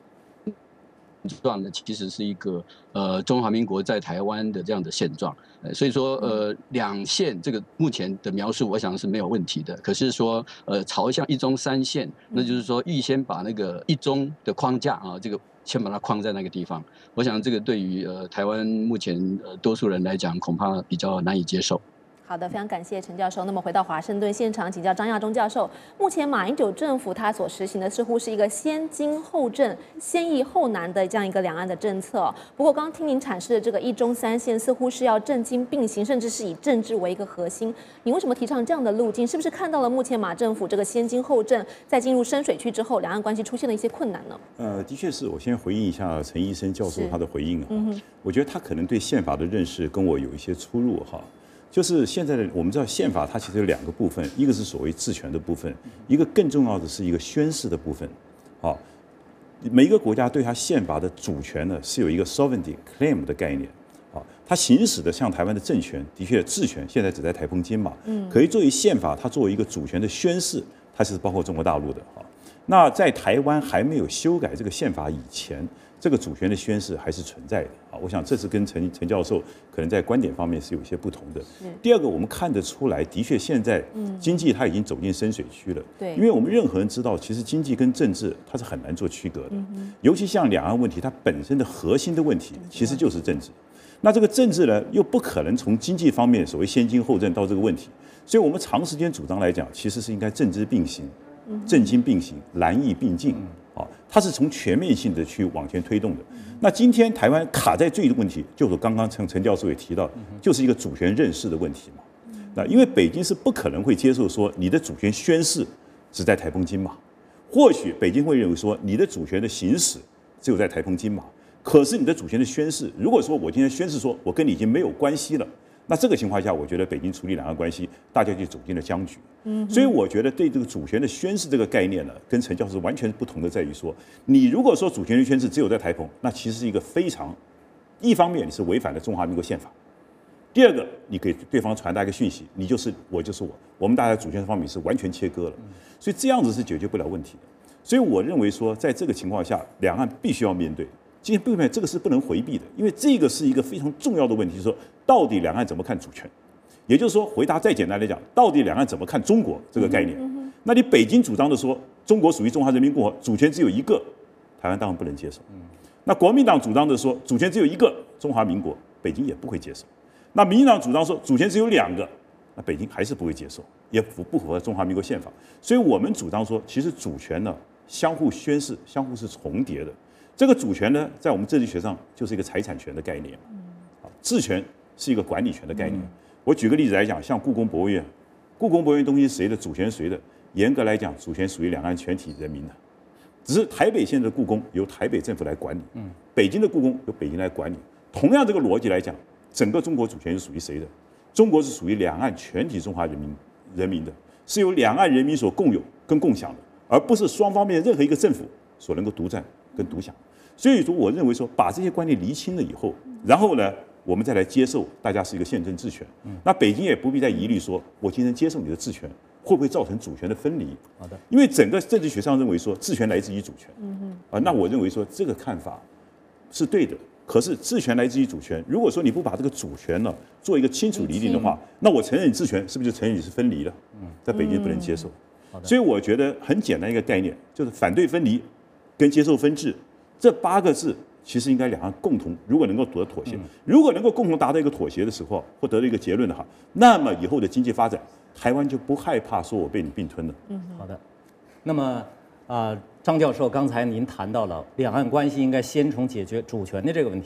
状呢，其实是一个呃中华民国在台湾的这样的现状。所以说呃两县这个目前的描述，我想是没有问题的。可是说呃朝向一中三县，那就是说预先把那个一中的框架啊，这个先把它框在那个地方。我想这个对于呃台湾目前呃多数人来讲，恐怕比较难以接受。 好的，非常感谢陈教授。那么回到华盛顿现场，请教张亚中教授。目前马英九政府他所实行的似乎是一个先经后正、先易后难的这样一个两岸的政策。不过刚刚听您阐释的这个一中三线，似乎是要政经并行，甚至是以政治为一个核心。你为什么提倡这样的路径？是不是看到了目前马政府这个先经后正，在进入深水区之后，两岸关系出现了一些困难呢？ 呃，的确是我先回应一下陈医生教授他的回应啊。嗯，我觉得他可能对宪法的认识跟我有一些出入哈。就是现在的我们知道宪法它其实有两个部分，一个是所谓治权的部分，一个更重要的是一个宣誓的部分。好，每一个国家对它宪法的主权呢是有一个 sovereignty claim 的概念。好，它行使的像台湾的政权，的确治权现在只在台澎金马，嗯，可以作为宪法它作为一个主权的宣誓，它是包括中国大陆的。好，那在台湾还没有修改这个宪法以前，这个主权的宣示还是存在的啊，我想这是跟陈陈教授可能在观点方面是有一些不同的。第二个，我们看得出来，的确现在经济它已经走进深水区了。对，因为我们任何人知道，其实经济跟政治它是很难做区隔的，尤其像两岸问题，它本身的核心的问题其实就是政治。那这个政治呢，又不可能从经济方面所谓先经后正到这个问题，所以我们长时间主张来讲，其实是应该政治并行、政经并行、蓝易并进。啊，它是从全面性的去往前推动的。那今天台湾卡在最的问题，就是刚刚陈陈教授也提到，就是一个主权认识的问题嘛。那因为北京是不可能会接受说你的主权宣示只在台澎金马，或许北京会认为说你的主权的行使只有在台澎金马，可是你的主权的宣示，如果说我今天宣示说我跟你已经没有关系了。那这个情况下，我觉得北京处理两岸关系，大家就走进了僵局。嗯，所以我觉得对这个主权的宣示这个概念呢，跟陈教授完全不同的在于说，你如果说主权的宣示只有在台澎，那其实是一个非常，一方面你是违反了中华民国宪法，第二个你给对方传达一个讯息，你就是我就是我，我们大家主权方面是完全切割了，所以这样子是解决不了问题的。所以我认为说，在这个情况下，两岸必须要面对。今天不面，这个是不能回避的，因为这个是一个非常重要的问题，就是说到底两岸怎么看主权？也就是说，回答再简单来讲，到底两岸怎么看中国这个概念？嗯嗯、那你北京主张的说中国属于中华人民共和国，主权只有一个，台湾当然不能接受。嗯、那国民党主张的说主权只有一个，中华民国，北京也不会接受。那民进党主张说主权只有两个，那北京还是不会接受，也不不符合中华民国宪法。所以我们主张说，其实主权呢相互宣示，相互是重叠的。这个主权呢，在我们政治学上就是一个财产权的概念，啊，治权是一个管理权的概念。我举个例子来讲，像故宫博物院，故宫博物院东西谁的？主权谁的？严格来讲，主权属于两岸全体人民的，只是台北县的故宫由台北政府来管理，北京的故宫由北京来管理。同样这个逻辑来讲，整个中国主权是属于谁的？中国是属于两岸全体中华人民人民的，是由两岸人民所共有跟共享的，而不是双方面任何一个政府所能够独占跟独享。所以说，我认为说，把这些观念厘清了以后，然后呢，我们再来接受大家是一个宪政治权。那北京也不必再疑虑说，我今天接受你的治权，会不会造成主权的分离？好的，因为整个政治学上认为说，治权来自于主权。嗯哼。啊，那我认为说这个看法是对的。可是治权来自于主权，如果说你不把这个主权呢做一个清楚厘定的话，那我承认你治权，是不是就承认你是分离了？嗯，在北京不能接受。好的。所以我觉得很简单一个概念，就是反对分离跟接受分治。这八个字其实应该两岸共同，如果能够得妥协，如果能够共同达到一个妥协的时候，或得到一个结论的话，那么以后的经济发展，台湾就不害怕说我被你并吞了。 嗯，好的。那么啊、呃，张教授，刚才您谈到了两岸关系应该先从解决主权的这个问题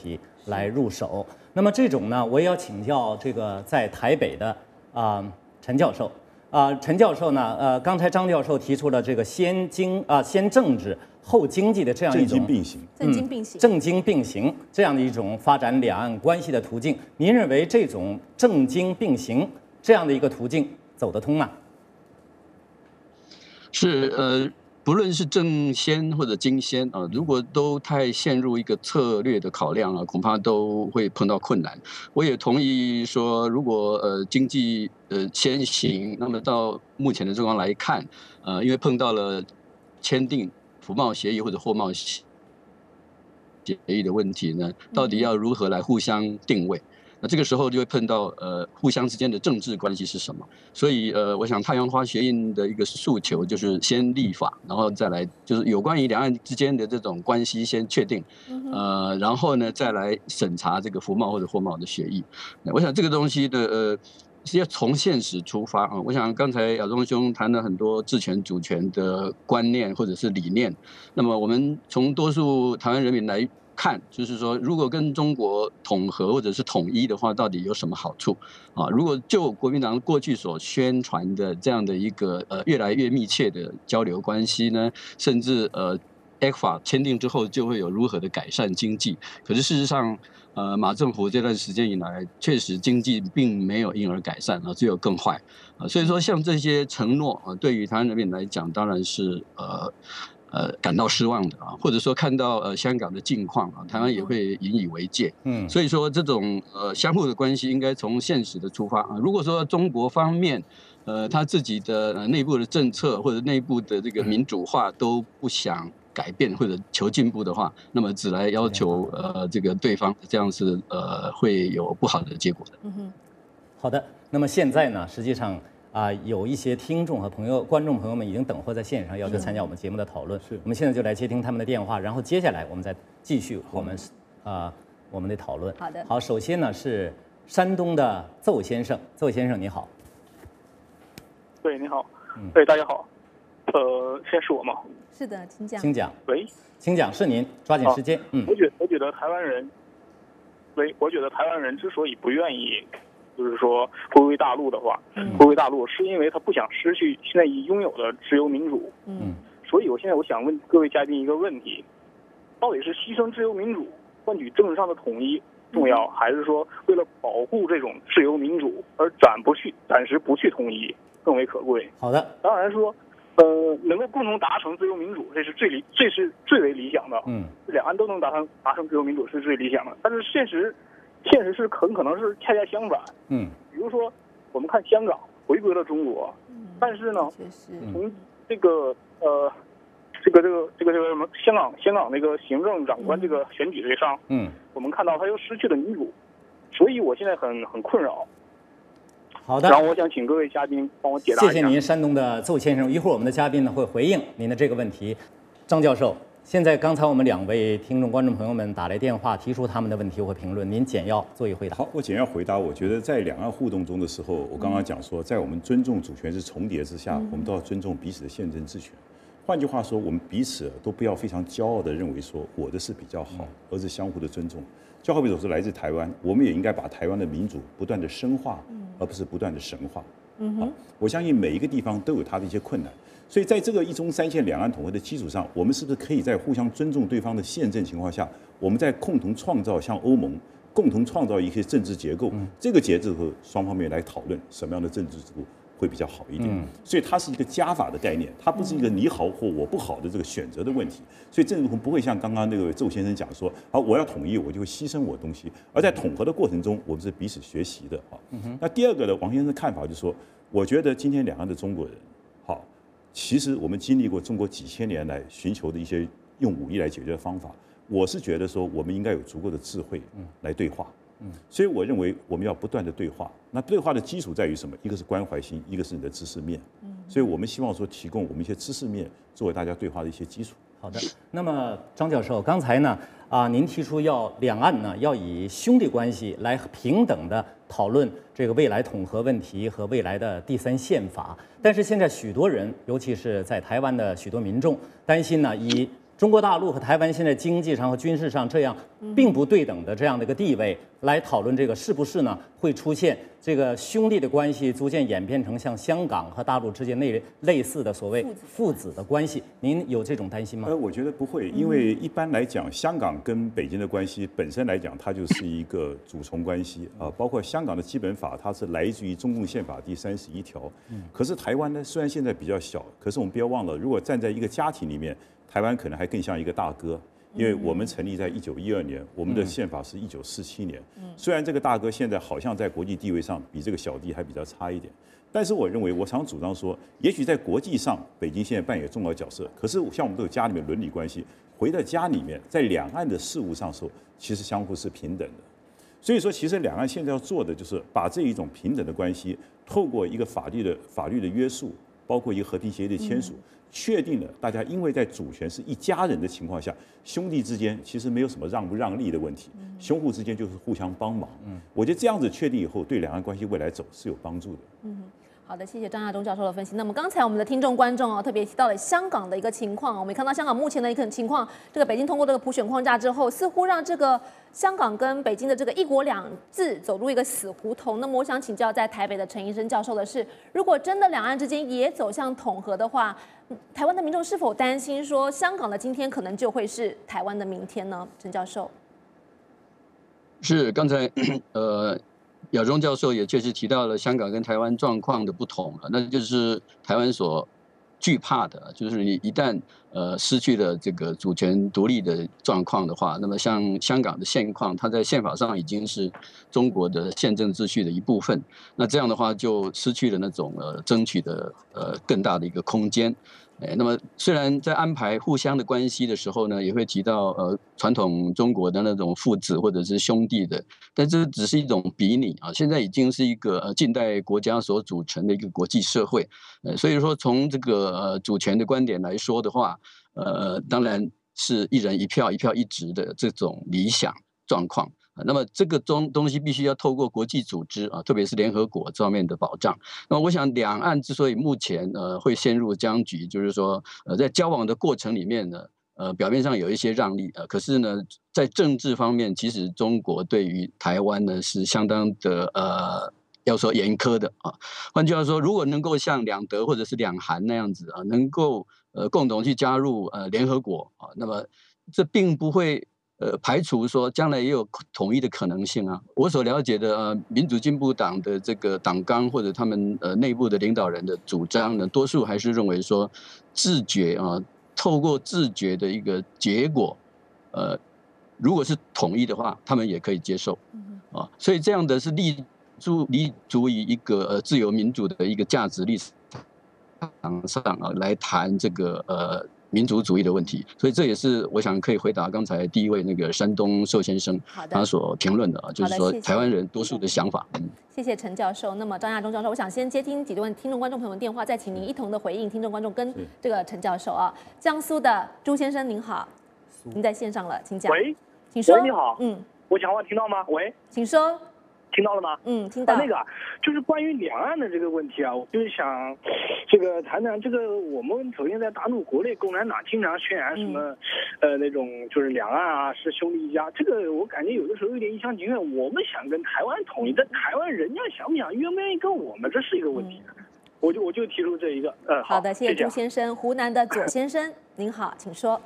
来入手。那么这种呢，我也要请教这个在台北的啊、呃、陈教授啊、呃，陈教授呢，呃，刚才张教授提出了这个先经啊、呃、先政治后经济的这样一种政经并行， 政经并行， 政经并行这样的一种发展两岸关系的途径，您认为这种政经并行这样的一个途径走得通吗？ 是呃。不论是政先或者经先啊，如果都太陷入一个策略的考量啊，恐怕都会碰到困难。我也同意说，如果呃经济呃先行，那么到目前的状况来看，呃，因为碰到了签订服贸协议或者货贸协议的问题呢，到底要如何来互相定位？那这个时候就会碰到呃互相之间的政治关系是什么？所以呃，我想太阳花学运的一个诉求就是先立法，然后再来就是有关于两岸之间的这种关系先确定，呃，然后呢再来审查这个服贸或者货贸的协议。我想这个东西的呃是要从现实出发啊。我想刚才亚中兄谈了很多治权主权的观念或者是理念，那么我们从多数台湾人民来看，就是说，如果跟中国统合或者是统一的话，到底有什么好处啊？如果就国民党过去所宣传的这样的一个呃越来越密切的交流关系呢，甚至呃 E C F A 签订之后就会有如何的改善经济？可是事实上，呃，马政府这段时间以来，确实经济并没有因而改善啊，只有更坏啊。所以说，像这些承诺啊，对于台湾人民来讲，当然是呃。呃，感到失望的啊，或者说看到呃香港的境况啊，台湾也会引以为戒。嗯，所以说这种呃相互的关系应该从现实的出发啊。如果说中国方面呃他自己的呃内部的政策或者内部的这个民主化都不想改变或者求进步的话，那么只来要求呃这个对方，这样是呃会有不好的结果的。 嗯哼，好的。那么现在呢，实际上。啊、呃，有一些听众和朋友、观众朋友们已经等候在线上，要求参加我们节目的讨论。是，我们现在就来接听他们的电话，然后接下来我们再继续我们啊、呃、我们的讨论。 好的。 好，首先呢是山东的邹先生，邹先生你好。 对，你好。嗯。对，大家好。呃，先是我吗？ 是的，请讲。 请讲。 喂。 请讲，是您，抓紧时间。 嗯。我觉我觉得台湾人，喂，我觉得台湾人之所以不愿意。就是说，回归大陆的话，回归大陆是因为他不想失去现在已拥有的自由民主。嗯，所以我现在我想问各位嘉宾一个问题：到底是牺牲自由民主换取政治上的统一重要，还是说为了保护这种自由民主而暂不去暂时不去统一更为可贵？ 好的， 当然说，呃，能够共同达成自由民主，这是最理，这是最为理想的。嗯，两岸都能达成达成自由民主是最理想的，但是现实。现实是很可能是恰恰相反。嗯，比如说，我们看香港回归了中国，嗯、但是呢，从这个呃，这个这个这个这个什么香港香港那个行政长官这个选举这上，嗯，我们看到他又失去了民主，所以我现在很很困扰。 好的， 然后我想请各位嘉宾帮我解答一下。 谢谢您，山东的邹先生。一会儿我们的嘉宾呢会回应您的这个问题。张教授。现在刚才我们两位听众观众朋友们打来电话提出他们的问题或评论，您简要做一回答。 好，我简要回答。我觉得在两岸互动中的时候，我刚刚讲说，在我们尊重主权是重叠之下，我们都要尊重彼此的宪政治权。换句话说，我们彼此都不要非常骄傲地认为说我的是比较好，而是相互的尊重。就好比我是来自台湾，我们也应该把台湾的民主不断的深化，而不是不断的神化。嗯哼，我相信每一个地方都有它的一些困难。所以在这个一中三线两岸统合的基础上，我们是不是可以在互相尊重对方的宪政情况下，我们在共同创造像欧盟，共同创造一些政治结构？嗯、这个结构和双方面来讨论什么样的政治制度会比较好一点。嗯、所以它是一个加法的概念，它不是一个你好或我不好的这个选择的问题。所以政治不会像刚刚那个邹先生讲说，啊，我要统一，我就会牺牲我的东西。而在统合的过程中，我们是彼此学习的啊。嗯、那第二个呢，王先生的看法就是说，我觉得今天两岸的中国人，好。其实我们经历过中国几千年来寻求的一些用武力来解决的方法，我是觉得说我们应该有足够的智慧来对话。嗯，所以我认为我们要不断的对话。那对话的基础在于什么？一个是关怀心，一个是你的知识面。嗯，所以我们希望说提供我们一些知识面作为大家对话的一些基础。 好的，那么张教授，刚才呢啊，您提出要两岸呢要以兄弟关系来平等的讨论这个未来统合问题和未来的第三宪法，但是现在许多人，尤其是在台湾的许多民众，担心呢以中国大陆和台湾现在经济上和军事上这样并不对等的这样的一个地位来讨论这个是不是呢会出现这个兄弟的关系逐渐演变成像香港和大陆之间类类似的所谓父子的关系？您有这种担心吗？ 呃，我觉得不会，因为一般来讲，香港跟北京的关系本身来讲，它就是一个主从关系啊、呃。包括香港的基本法，它是来自于中共宪法第三十一条。可是台湾呢，虽然现在比较小，可是我们不要忘了，如果站在一个家庭里面，台湾可能还更像一个大哥。因为我们成立在一九一二年，我们的宪法是一九四七年。虽然这个大哥现在好像在国际地位上比这个小弟还比较差一点，但是我认为，我常主张说，也许在国际上，北京现在扮演重要角色，可是像我们都有家里面伦理关系，回到家里面，在两岸的事务上说，其实相互是平等的。所以说，其实两岸现在要做的就是把这一种平等的关系，透过一个法律的法律的约束，包括一个和平协议的签署。确定了，大家因为在主权是一家人的情况下，兄弟之间其实没有什么让不让利的问题，兄互之间就是互相帮忙。嗯，我觉得这样子确定以后，对两岸关系未来走是有帮助的。 嗯。好的，谢谢张亚中教授的分析。那么刚才我们的听众观众哦，特别提到了香港的一个情况，我们看到香港目前的一个情况，这个北京通过这个普选框架之后，似乎让这个香港跟北京的这个一国两制走入一个死胡同。那么我想请教在台北的陈医生教授的是，如果真的两岸之间也走向统合的话，台湾的民众是否担心说香港的今天可能就会是台湾的明天呢？陈教授， 是刚才呃。亚中教授也确实提到了香港跟台湾状况的不同了，那就是台湾所惧怕的，就是你一旦呃失去了这个主权独立的状况的话，那么像香港的现况，它在宪法上已经是中国的宪政秩序的一部分，那这样的话就失去了那种呃争取的呃更大的一个空间。哎，那么虽然在安排互相的关系的时候呢，也会提到呃传统中国的那种父子或者是兄弟的，但这只是一种比拟啊。现在已经是一个呃近代国家所组成的一个国际社会，呃，所以说从这个呃主权的观点来说的话，呃，当然是一人一票一票一直的这种理想状况。那么这个东东西必须要透过国际组织啊，特别是联合国这方面的保障。那么我想，两岸之所以目前呃会陷入僵局，就是说呃在交往的过程里面呢，呃表面上有一些让利，呃可是呢在政治方面，其实中国对于台湾呢是相当的呃要说严苛的啊。换句话说，如果能够像两德或者是两韩那样子啊，能够呃共同去加入呃联合国啊，那么这并不会。呃，排除说将来也有统一的可能性啊。我所了解的呃，民主进步党的这个党纲或者他们呃内部的领导人的主张呢，多数还是认为说自决啊，透过自决的一个结果，呃，如果是统一的话，他们也可以接受啊。所以这样的是立足立足于一个呃自由民主的一个价值立场上啊，来谈这个呃。民族主义的问题，所以这也是我想可以回答刚才第一位那个山东寿先生他所评论的啊，就是说台湾人多数的想法。嗯， 谢谢陈教授。那么张亚中教授，我想先接听几位听众观众朋友的电话，再请您一同的回应听众观众跟这个陈教授啊。江苏的朱先生您好，您在线上了，请讲。 喂， 请说。 喂，你好， 嗯， 我讲话听到吗？喂， 请说。 听到了吗？ 嗯，听到。 啊、那个就是关于两岸的这个问题啊，我就是想这个谈谈这个。我们首先在大陆国内，共产党经常宣扬什么，嗯、呃，那种就是两岸啊是兄弟一家，这个我感觉有的时候有点一厢情愿。我们想跟台湾统一，但台湾人家想不想、愿不愿意跟我们，这是一个问题。嗯、我就我就提出这一个，呃， 好的，谢谢谢朱先生。湖南的左先生，您好，请说。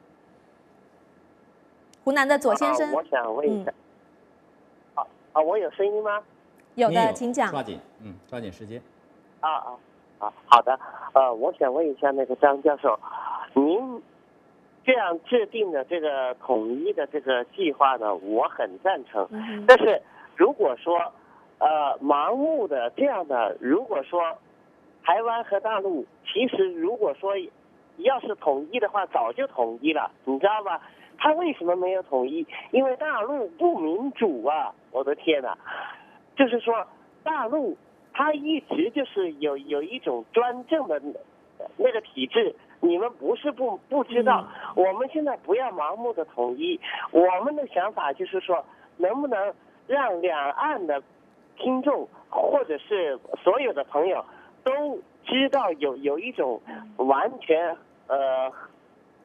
湖南的左先生， 啊、我想问一下。嗯啊，我有声音吗？ 有的，请讲。 抓紧，嗯，抓紧时间。 啊啊啊，好的。呃，我想问一下那个张教授，您这样制定的这个统一的这个计划呢，我很赞成。嗯、但是如果说呃盲目的这样的，如果说台湾和大陆其实如果说要是统一的话，早就统一了，你知道吧？他为什么没有统一？因为大陆不民主啊！我的天哪，就是说大陆它一直就是有有一种专政的那个体制，你们不是不不知道。嗯、我们现在不要盲目的统一，我们的想法就是说，能不能让两岸的听众或者是所有的朋友都知道有有一种完全呃。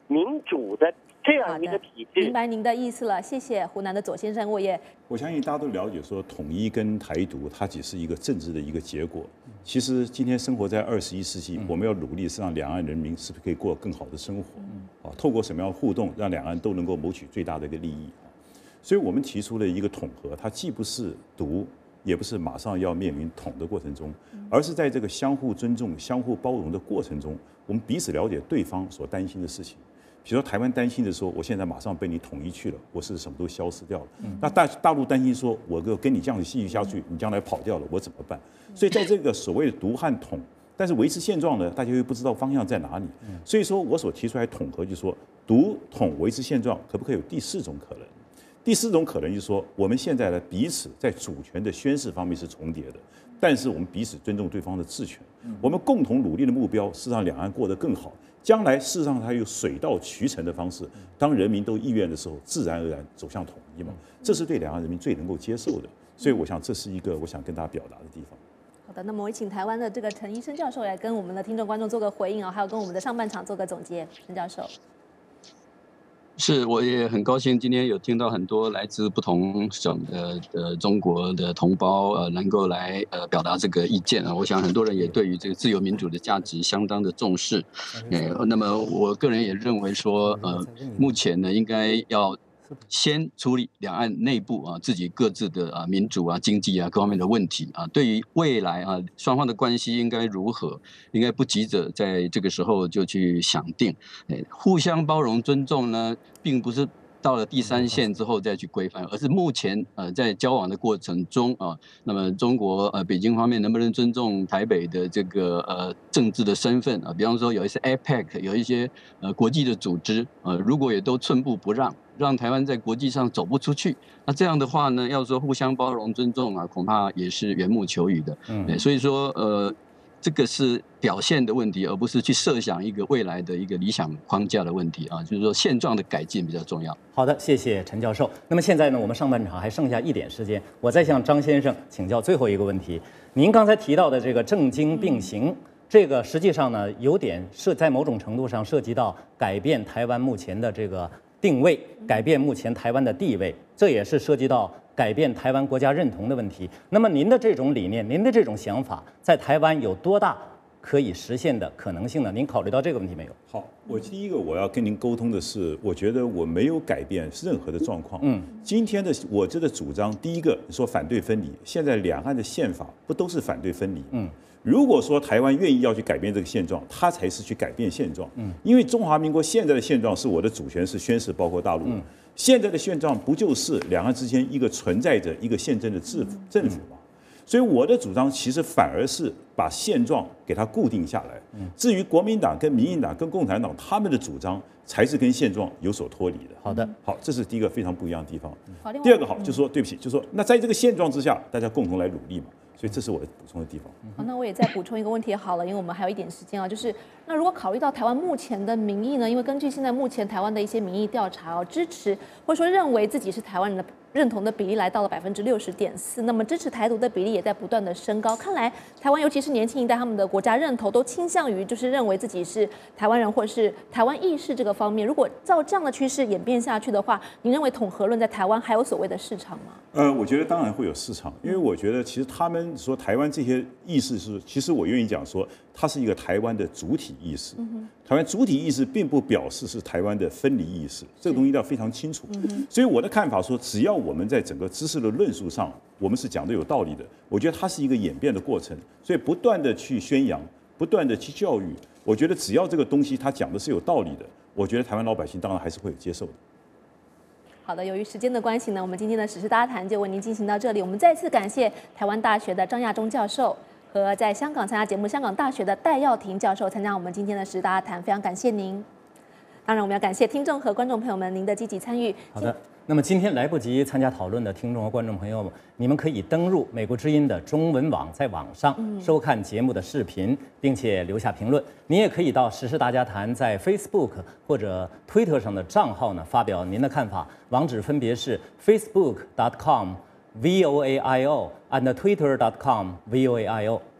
民主的这样一个体制。 明白您的意思了，谢谢湖南的左先生。我也我相信大家都了解说，统一跟台独它只是一个政治的一个结果。其实今天生活在二十一世纪，我们要努力是让两岸人民是不是可以过更好的生活啊？透过什么样的互动，让两岸都能够谋取最大的一个利益啊？所以我们提出了一个统合，它既不是独，也不是马上要面临统的过程中，而是在这个相互尊重、相互包容的过程中，我们彼此了解对方所担心的事情。比如说台湾担心的说，我现在马上被你统一去了，我是什么都消失掉了。嗯、那大大陆担心说，我跟你这样继续下去，你将来跑掉了，我怎么办？所以在这个所谓的独和统，但是维持现状呢，大家又不知道方向在哪里。所以说我所提出来统合，就是说独统维持现状，可不可以有第四种可能？第四种可能就是说，我们现在呢彼此在主权的宣示方面是重叠的，但是我们彼此尊重对方的治权，我们共同努力的目标是让两岸过得更好。将来事实上它有水到渠成的方式，当人民都意愿的时候，自然而然走向统一嘛，这是对两岸人民最能够接受的。所以我想这是一个我想跟大家表达的地方。 好的，那么我请台湾的这个陈医生教授来跟我们的听众观众做个回应啊、哦，还有跟我们的上半场做个总结。陈教授。 是，我也很高兴今天有听到很多来自不同省的呃中国的同胞呃能够来呃表达这个意见啊。我想很多人也对于这个自由民主的价值相当的重视。呃，那么我个人也认为说呃目前呢应该要先处理两岸内部啊自己各自的啊民主啊经济啊各方面的问题啊。对于未来啊双方的关系应该如何，应该不急着在这个时候就去想定。哎，互相包容尊重呢，并不是到了第三线之后再去规范，而是目前呃在交往的过程中啊，那么中国呃北京方面能不能尊重台北的这个呃政治的身份啊？比方说有一些 A P E C， 有一些呃国际的组织呃，如果也都寸步不让，让台湾在国际上走不出去，那这样的话呢，要说互相包容尊重啊，恐怕也是缘木求鱼的。嗯，所以说呃。这个是表现的问题，而不是去设想一个未来的一个理想框架的问题啊，就是说现状的改进比较重要。 好的，谢谢陈教授。那么现在呢，我们上半场还剩下一点时间，我再向张先生请教最后一个问题。您刚才提到的这个政经并行，这个实际上呢，有点涉在某种程度上涉及到改变台湾目前的这个定位，改变目前台湾的地位，这也是涉及到改变台湾国家认同的问题。那么您的这种理念，您的这种想法，在台湾有多大可以实现的可能性呢？您考虑到这个问题没有？ 好，我第一个我要跟您沟通的是，我觉得我没有改变任何的状况。嗯，今天的我这个主张，第一个说反对分离，现在两岸的宪法不都是反对分离？嗯。如果说台湾愿意要去改变这个现状，他才是去改变现状。嗯，因为中华民国现在的现状是我的主权是宣示，包括大陆。嗯，现在的现状不就是两岸之间一个存在着一个宪政的政府政府吗？所以我的主张其实反而是把现状给它固定下来。嗯，至于国民党跟民进党跟共产党他们的主张，才是跟现状有所脱离的。 好的， 好，这是第一个非常不一样的地方。第二个好，就是说对不起，就是说那在这个现状之下，大家共同来努力嘛。所以这是我的补充的地方。 好，那我也再补充一个问题好了，因为我们还有一点时间啊，就是那如果考虑到台湾目前的民意呢，因为根据现在目前台湾的一些民意调查哦，支持或者说认为自己是台湾人的认同的比例来到了百分之六十点四，那么支持台独的比例也在不断的升高。看来台湾尤其是年轻一代，他们的国家认同都倾向于就是认为自己是台湾人或者是台湾意识这个方面。如果照这样的趋势演变下去的话，您认为统合论在台湾还有所谓的市场吗？ 呃，我觉得当然会有市场，因为我觉得其实他们说台湾这些意识是，其实我愿意讲说，它是一个台湾的主体意识。嗯、台湾主体意识并不表示是台湾的分离意识，这个东西要非常清楚。嗯、所以我的看法说，只要我们在整个知识的论述上，我们是讲的有道理的，我觉得它是一个演变的过程，所以不断的去宣扬，不断的去教育，我觉得只要这个东西它讲的是有道理的，我觉得台湾老百姓当然还是会有接受的。 好的，由于时间的关系呢，我们今天的时事大谈就为您进行到这里。我们再次感谢台湾大学的张亚中教授和在香港参加节目香港大学的戴耀廷教授参加我们今天的时事大谈，非常感谢您。当然，我们要感谢听众和观众朋友们您的积极参与。 好的。那么今天来不及参加讨论的听众和观众朋友们，你们可以登入美国之音的中文网，在网上收看节目的视频，并且留下评论。您也可以到时事大家谈在 Facebook 或者 Twitter 上的账号呢发表您的看法，网址分别是 facebook dot com v o a i o and twitter dot com v o a i o。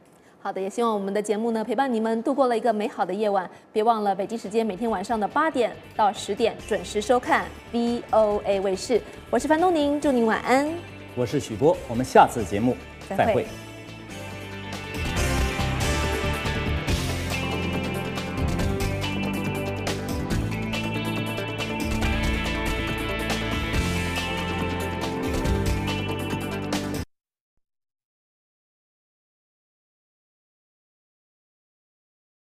好的，也希望我们的节目呢陪伴你们度过了一个美好的夜晚。别忘了北京时间每天晚上的八点到十点准时收看 V O A 卫视。我是樊东宁，祝您晚安。 我是许波，我们下次节目再会。 再会。